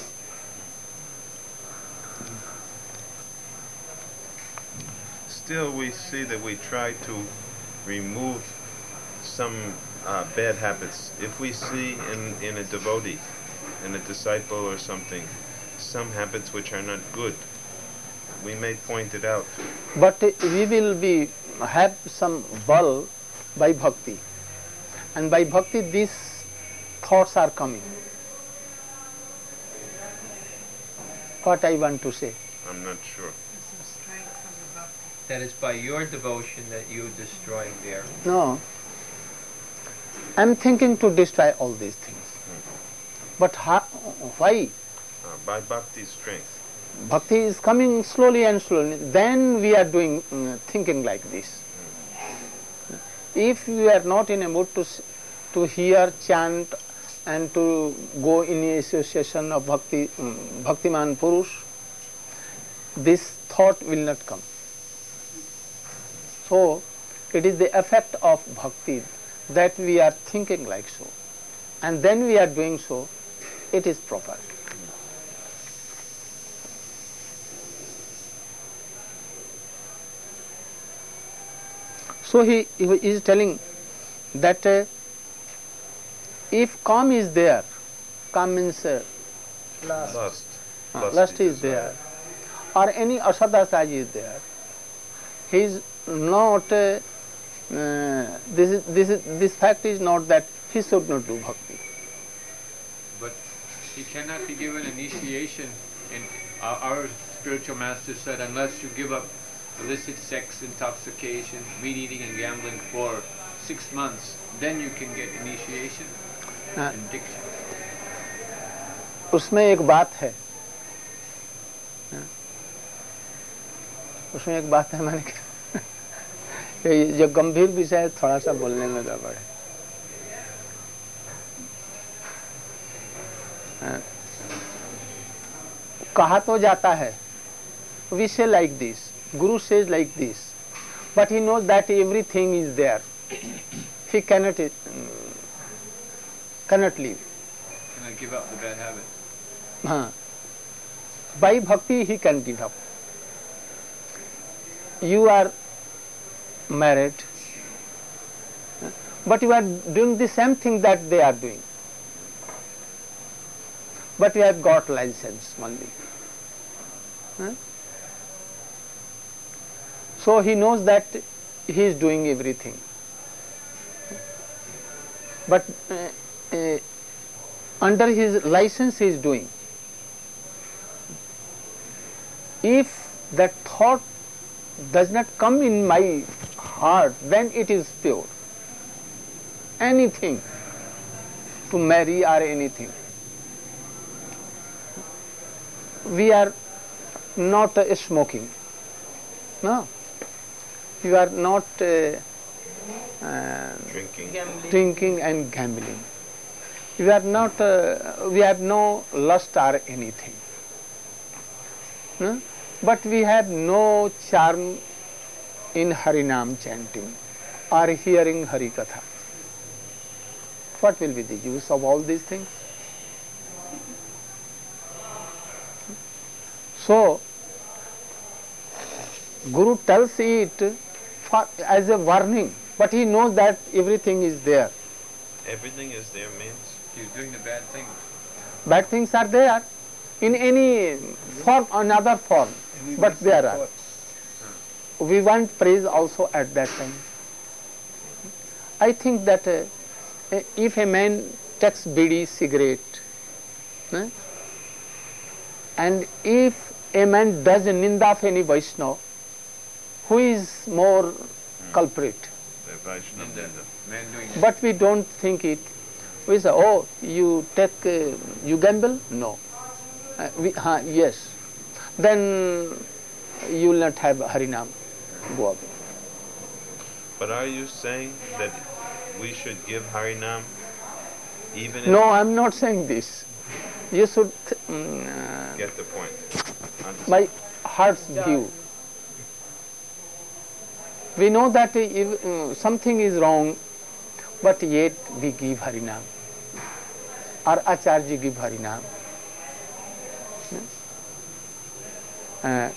Still, we see that we try to remove some uh, bad habits. If we see in, in a devotee, in a disciple or something, some habits which are not good, we may point it out. But we will be have some bal by bhakti, and by bhakti these thoughts are coming. What I want to say? I'm not sure. That is by your devotion that you destroy their... No. I am thinking to destroy all these things. But how, why? Uh, by bhakti's strength. Bhakti is coming slowly and slowly. Then we are doing, um, thinking like this. If we are not in a mood to to hear, chant, and to go in a association of bhakti, um, bhaktiman purush, this thought will not come. So, it is the effect of bhakti that we are thinking like so, and then we are doing so, it is proper. So he, he is telling that uh, if calm is there, calm means uh, Lust. Lust, uh, lust is there, or any asadasaj is there, he is not, uh, uh, this, is, this, is, this fact is not that he should not do bhakti. But he cannot be given initiation, and our, our spiritual master said, unless you give up illicit sex, intoxication, meat eating and gambling for six months, then you can get initiation uh, and diction. उसमें एक बात है, उसमें एक बात है, मैंने जो गंभीर विषय है थोड़ा सा बोलने में गड़बड़ है. कहा तो जाता है, we say like this, Guru says like this, but he knows that everything is there. He cannot uh, cannot leave. Cannot give up the bad habit. Uh, by bhakti he can give up. You are married, but you are doing the same thing that they are doing, but you have got license only. Huh? So he knows that he is doing everything, but uh, uh, under his license he is doing. If that thought does not come in my heart, then it is pure. Anything, to marry or anything. We are not uh, smoking. No. You are not uh, uh, Drinking. drinking and gambling. You are not, uh, we have no lust or anything. No? But we have no charm in Harinam chanting or hearing Harikatha. What will be the use of all these things? So, Guru tells it for, as a warning, but he knows that everything is there. Everything is there means? He's doing the bad things. Bad things are there. in any form, another form, but there are. We want praise also at that time. I think that uh, if a man takes bidi, cigarette, eh, and if a man does ninda of any Vaishnava, who is more culprit? The Vaishnava Ninda. But we don't think it. We say, oh, you take, uh, you gamble? No. Uh, we, uh, yes. Then you will not have Harinam. Go away. But are you saying that we should give Harinam even if... No, I am not saying this. You should um, uh, Get the point. Understand. my heart's view. We know that if uh, something is wrong, but yet we give Harinam. Our Acharya give Harinam. Uh,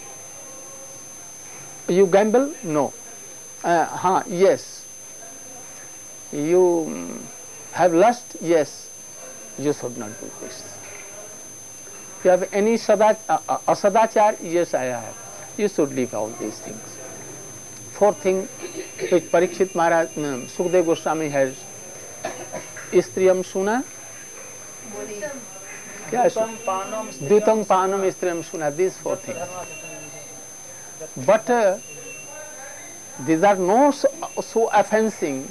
you gamble? No. Uh, huh, yes. You um, have lust? Yes. You should not do this. You have any sadach, uh, uh, asadachar? Yes, I have. You should leave all these things. Fourth thing which Parikshit Maharaj, um, Sukdev Goswami has, Istriyam Suna? Yes. Dutang Panam Istriyam Suna, these four things. But uh, these are not so, so offensive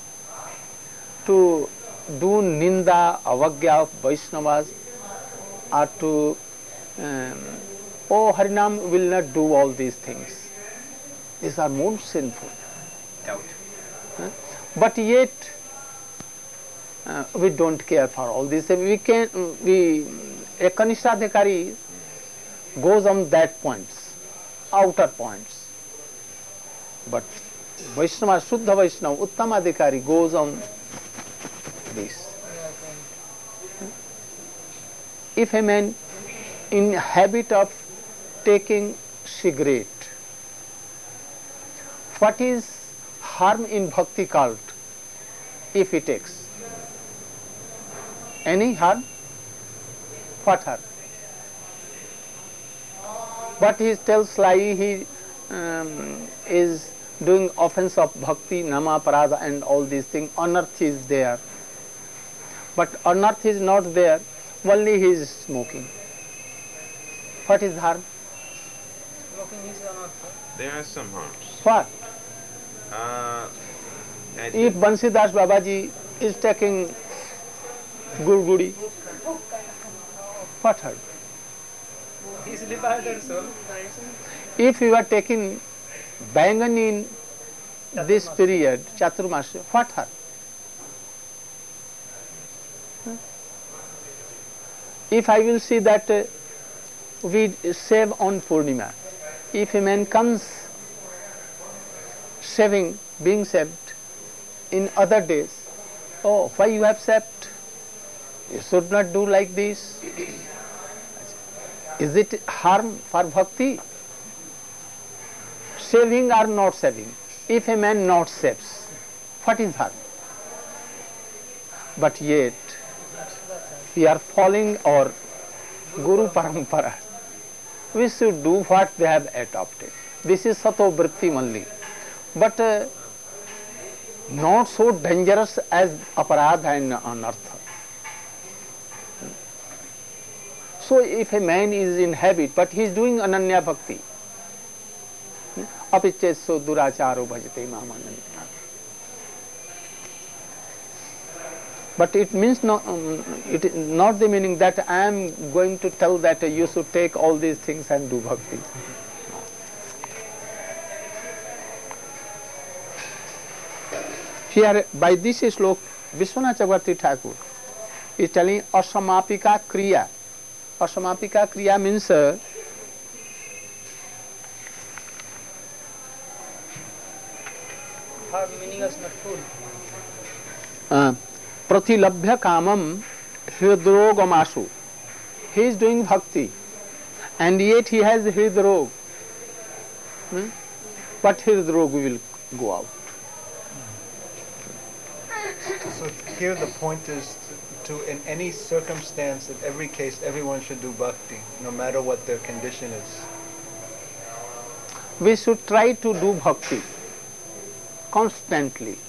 to do ninda, avagya of Vaishnavas, or to, um, oh, Harinam will not do all these things. These are more sinful. Doubt. Huh? But yet, uh, we don't care for all this. We can, we, a Kanishadhikari goes on that points, outer points. But Vaishnava, Shuddha Vaishnava, Uttamadhikari goes on this. If a man in habit of taking cigarette, what is harm in bhakti cult if he takes? Any harm? What harm? But he tells lie, he um, is doing offense of bhakti, nama, parada and all these things. Unearth is there. But unearth is not there, only he is smoking. What is harm? Smoking is unearth. There are some harms. What? Uh, I If think Bansidas Babaji is taking gurgudi, what harm? He is liberated soul. If you are taking bangan in this period, Chaturmasya, what harm? If I will see that uh, we save on Purnima, if a man comes saving, being saved in other days, oh, why you have saved? You should not do like this. Is it harm for bhakti? Saving or not saving? If a man not saves, what is harm? But yet, we are following our Guru Parampara. We should do what they have adopted. This is Sato Vritti only. But uh, not so dangerous as aparadha and anartha. So if a man is in habit, but he is doing ananya bhakti, apicheso duracharo bhajate mamananda. But it means not, um, it is not the meaning that I am going to tell that uh, you should take all these things and do bhakti. Here, by this slok, Vishwanath Chakravarti Thakur is telling asamapika kriya. Asamapika kriya means uh, Her meaning is not full. uh, pratilabhya kamam hridrogamasu. He is doing bhakti and yet he has hridrog. Hmm? But hridrog will go out. So here the point is to, in any circumstance, in every case, everyone should do bhakti, no matter what their condition is? We should try to do bhakti constantly,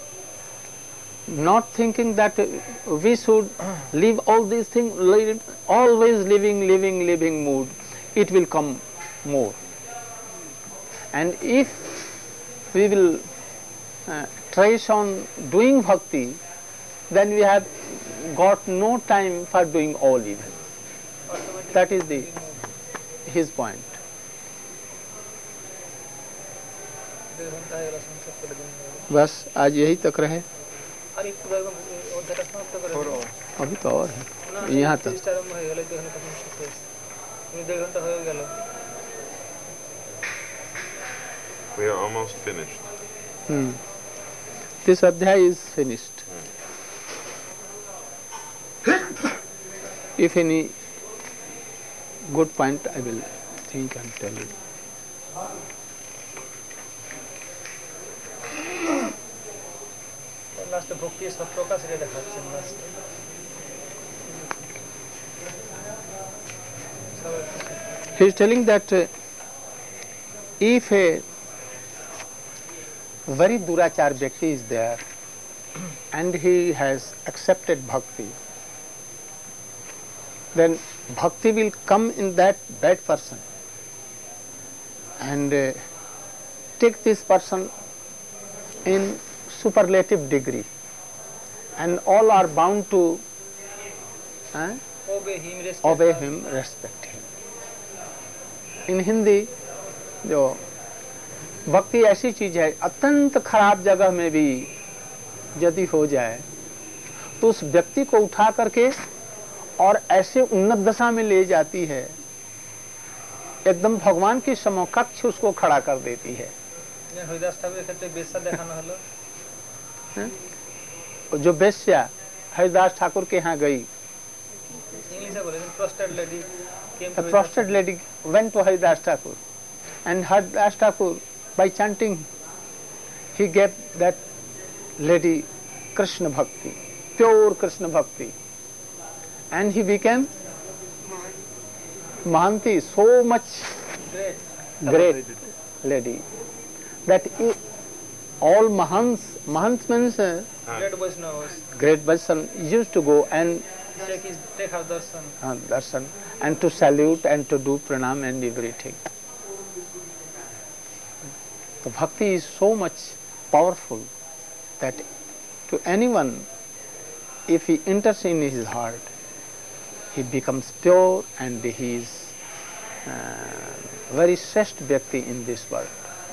not thinking that we should leave all these things, always living, living, living mood. It will come more. And if we will uh, trace on doing bhakti, then we have got no time for doing all evil. That is the his point. बस आज यही तक रहे, अभी तो और है यहाँ तक. We are almost finished. Hmm. This adhyaya is finished. If any good point, I will think and tell you. Last bhakti is sattva se dekhachchen last. He is telling that uh, if a very durachar Vyakti is there and he has accepted bhakti, then bhakti will come in that bad person and uh, take this person in superlative degree, and all are bound to uh, obey him, respect, obey him, respect him. In Hindi, जो भक्ति ऐसी चीज है, अत्यंत खराब जगह में भी यदि हो जाए तो उस व्यक्ति को उठा करके और ऐसे उन्नत दशा में ले जाती है, एकदम भगवान की समकक्ष उसको खड़ा कर देती है. हरिदास ठाकुर ক্ষেত্রে বেশ্যা দেখানো হলো, जो बेश्या हरिदास ठाकुर के यहाँ गई, इंग्लिश बोले prostitute lady came a to prostitute lady went to Haridas Thakur, and Haridas Thakur, by chanting, he gave that lady Krishna Bhakti, pure Krishna Bhakti, and he became Mahanti, so much great. great lady that he, all Mahants, Mahants means uh, Great Vaishnavas great Vaishnavas used to go and take his take her darshan. uh, darshan and to salute and to do pranam and everything. The bhakti is so much powerful that to anyone, if he enters in his heart, he becomes pure and he is uh, very shrestha Vyakti in this world.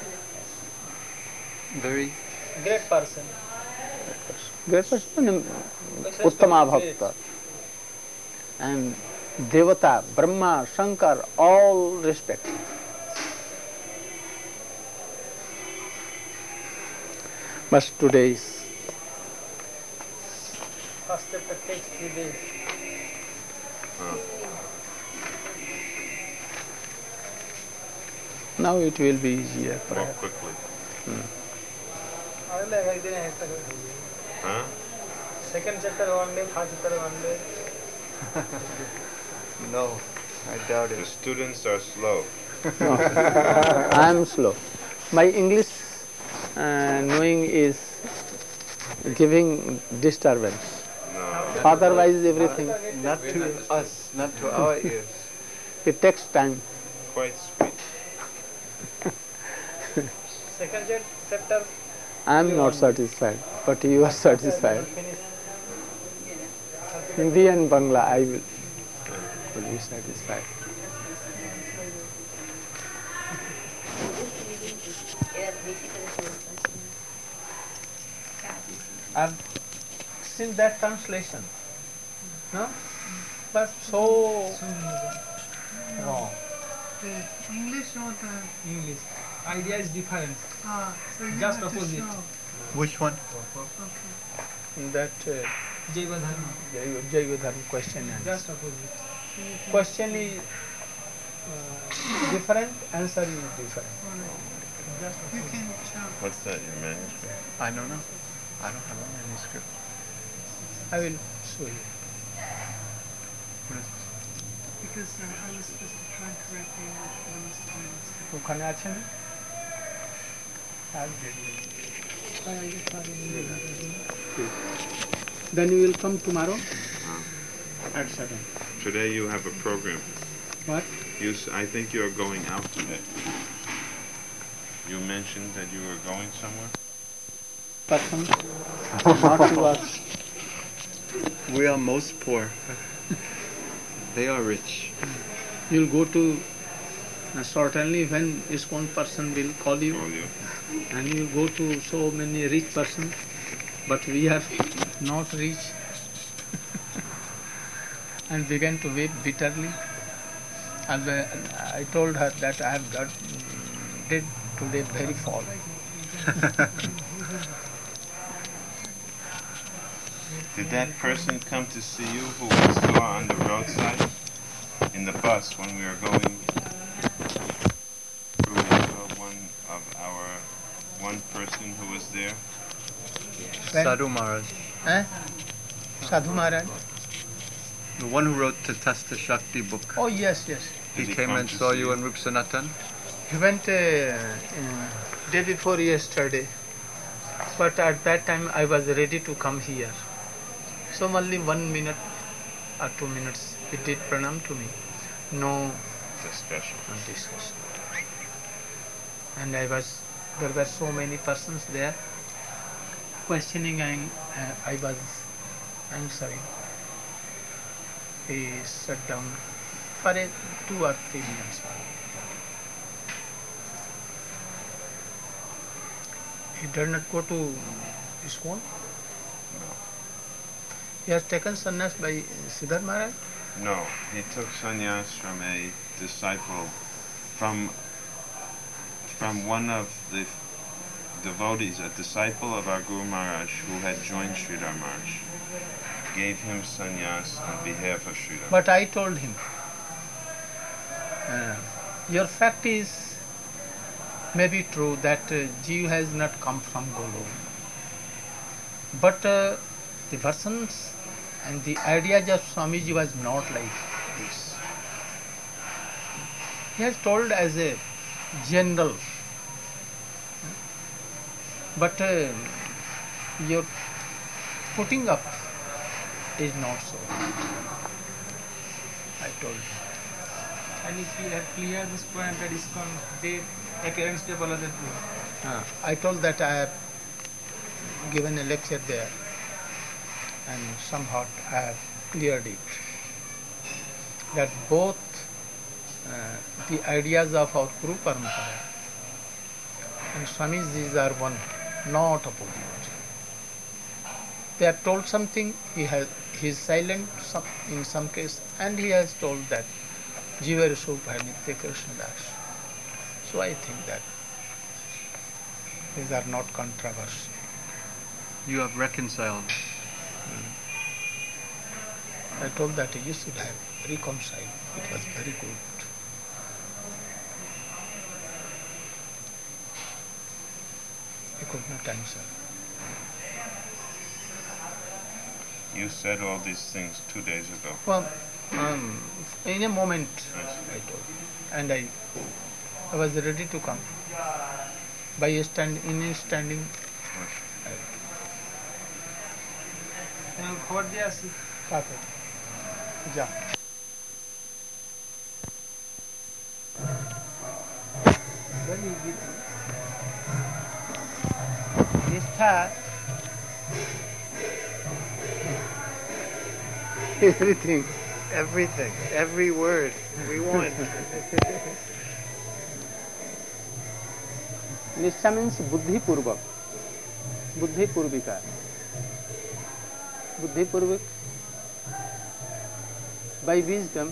Very Great person. Great person, Uttama Bhakta. And Devata, Brahma, Shankar, all respect. But today's First chapter takes three days. now it will be easier More perhaps. quickly. अगले एक दिन है तक हो जाएगी. Huh? Second chapter one day, first chapter one day. no, I doubt The it. students are slow. No, I am slow. My English uh, knowing is giving disturbance. No. Otherwise everything, Not to us, not to our ears. it takes time. Quite sweet. Second chapter I am not satisfied, but you are satisfied. Hindi and Bangla, I will, will be satisfied. And since that translation, no, but so wrong. English or the English. Idea is different. ah, so you Just have to opposite. show. Which one? Okay. In that uh, Jaiva Dharma. Jaiva Jaiva Dharma question and Just opposite. question is uh, different, answer is different. Just You opposite. can show. What's that, your manuscript? I don't know. I don't have a manuscript. I will show you. Because uh, I was supposed to try and correct the English for the Mister Davis. ওখানে আছেন আজ দেখবেন I just thought it was then you will come tomorrow at seven. Today you have a program. What? You, s- I think you are going out today. You mentioned that you were going somewhere. Person not to us. We are most poor. They are rich. You'll go to uh, certainly when ISKCON person will call you, Call you. and you go to so many rich person, but we are not rich, and began to weep bitterly. And uh, I told her that I have got did today very fall. Did that person come to see you who we saw on the roadside in the bus when we were going? We saw one of our one person who was there. When? Sadhu Maharaj. Eh? Sadhu Maharaj. The one who wrote the Tasta Shakti book. Oh yes, yes. He Did he came come and to saw see you you? in Rup Sanatan. He went uh, uh, day before yesterday, but at that time I was ready to come here. So only one minute or two minutes he did pranam to me. No Discussion. discussion. And I was, there were so many persons there questioning, and uh, I was answering. He sat down for a two or three minutes. He did not go to ISKCON. He has taken sannyas by Siddhar Maharaj. No, he took sannyas from a disciple, from from one of the devotees, a disciple of our Guru Maharaj who had joined Sridhar Maharaj, gave him sannyas on behalf of Sridhar. But I told him, uh, your fact is maybe true that uh, Jeev has not come from Golo. But uh, the versions and the ideas of Swamiji was not like this. He has told as a general, but uh, your putting up is not so. I told him. And if you have cleared this point that ISKCON, they appearance to follow that way. Uh, I told that I have given a lecture there, and somehow I have cleared it. That both uh, the ideas of our Guru Parampara and Swamiji's are one, not opposite. They have told something, he has he is silent some, in some case, and he has told that Jiva Rup hai Nitya Krishna Das. So I think that these are not controversial. You have reconciled. I told that you should have reconciled. It was very good. He could not answer. You said all these things two days ago. Well, um, in a moment, Yes. I told, and I, I was ready to come. By a stand, in a standing, খবর দিয়ে আসি কাকে? যা। নিষ্ঠা everything. Everything, every word we want. निष्ठा means बुद्धिपूर्वक, बुद्धिपूर्विका, बुद्धिपूर्वक. By wisdom,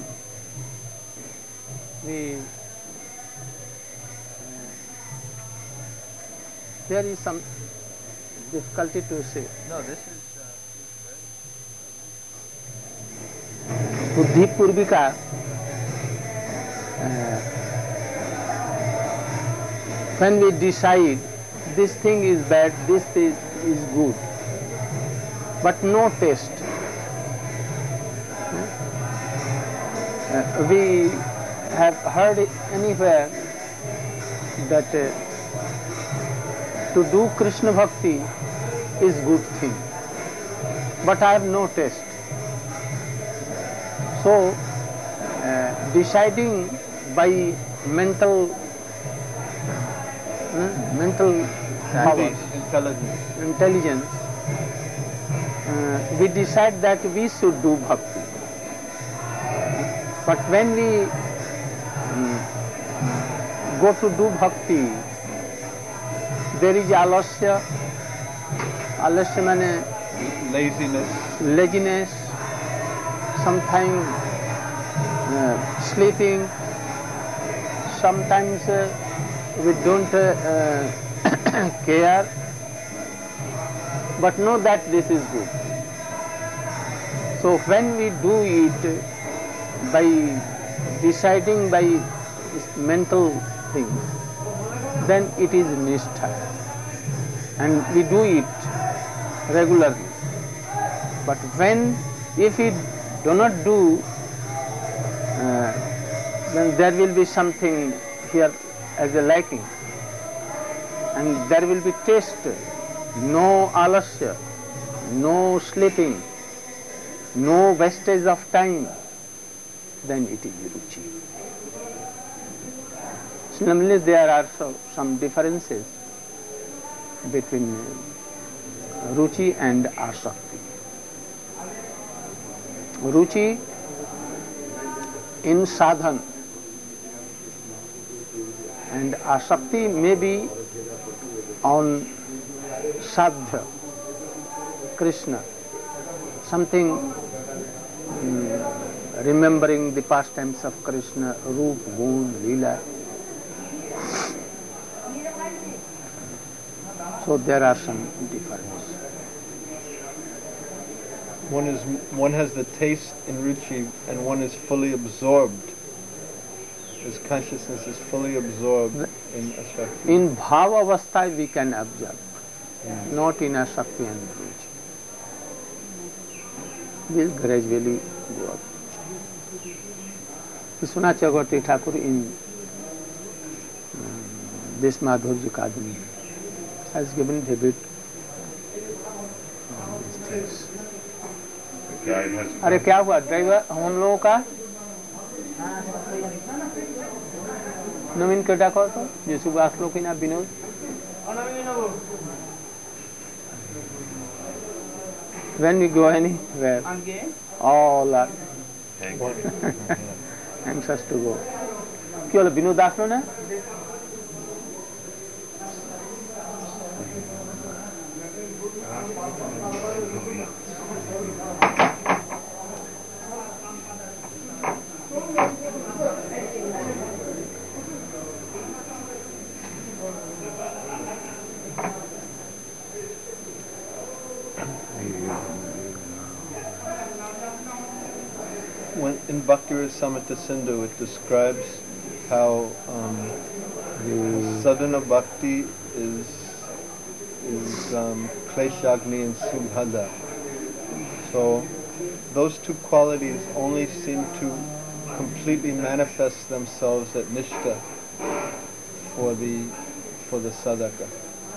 we uh, there is some difficulty to say. No, this is. बुद्धिपूर्विका when we decide this thing is bad, this is, is good, but no test. uh, we have heard anywhere that uh, to do Krishna Bhakti is good thing, but I have no taste. So, uh, deciding by mental uh, mental powers, Intelligence. intelligence, uh, we decide that we should do bhakti. But when we um, go to do bhakti, there is alasya. Alasya means Laziness. laziness, sometimes uh, sleeping, sometimes uh, we don't uh, uh, care, but know that this is good. So when we do it by deciding by mental things, then it is nishtha, and we do it regularly. But when, if we do not do, uh, then there will be something here as a lacking, and there will be taste, no alasya, no sleeping, no wastage of time, then it is ruchi. Similarly, there are so, some differences between ruchi and asakti. Ruchi in sadhan and asakti may be on sadhya, Krishna, something um, remembering the pastimes of Krishna, Roop, Gun, Leela. So there are some differences. One is one has the taste in ruchi, and one is fully absorbed. His consciousness is fully absorbed in asakti. In bhava avastha we can observe, mm. not in asakti and ruchi. Will gradually go up. Vishwanath Chakravarti Thakur in um, this Madhurya Kadami has given debate on these things. अरे क्या हुआ driver हम लोगों का नवीन के डाको तो जैसे बात लोग की ना Vinod when we go anywhere all are anxious to go क्यों वाला विनोद दास लो ना When in Bhakti Rasamrita Sindhu, it describes how um, the sadhana bhakti is is um, kleshagni and subhada. So those two qualities only seem to completely manifest themselves at nishtha for the for the sadhaka.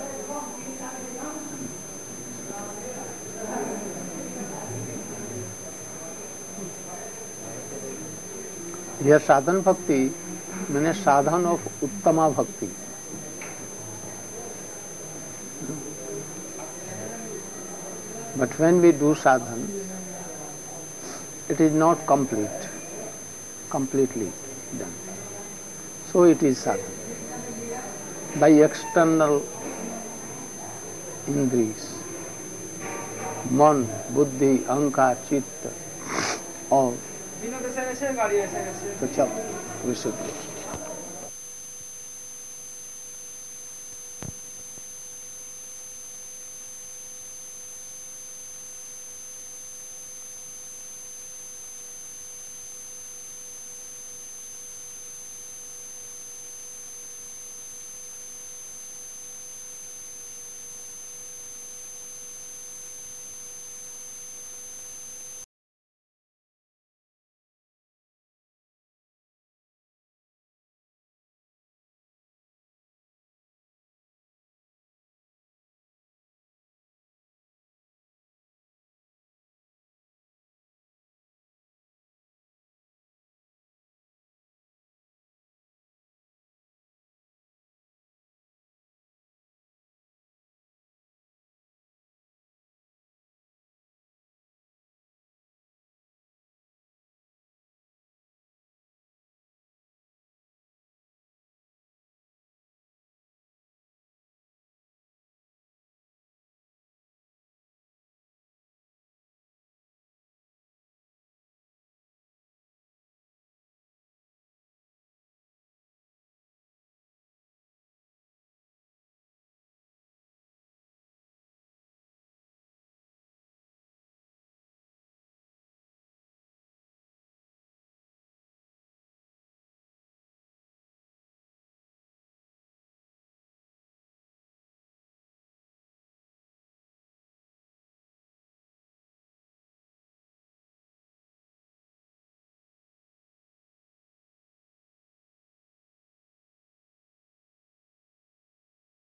Here sadhana bhakti means sadhana of uttama bhakti. But when we do sadhana, it is not complete, completely done. So it is sadhana. By external indriyas, man, buddhi, ahankar, chitta, all. तो चल विशुद्ध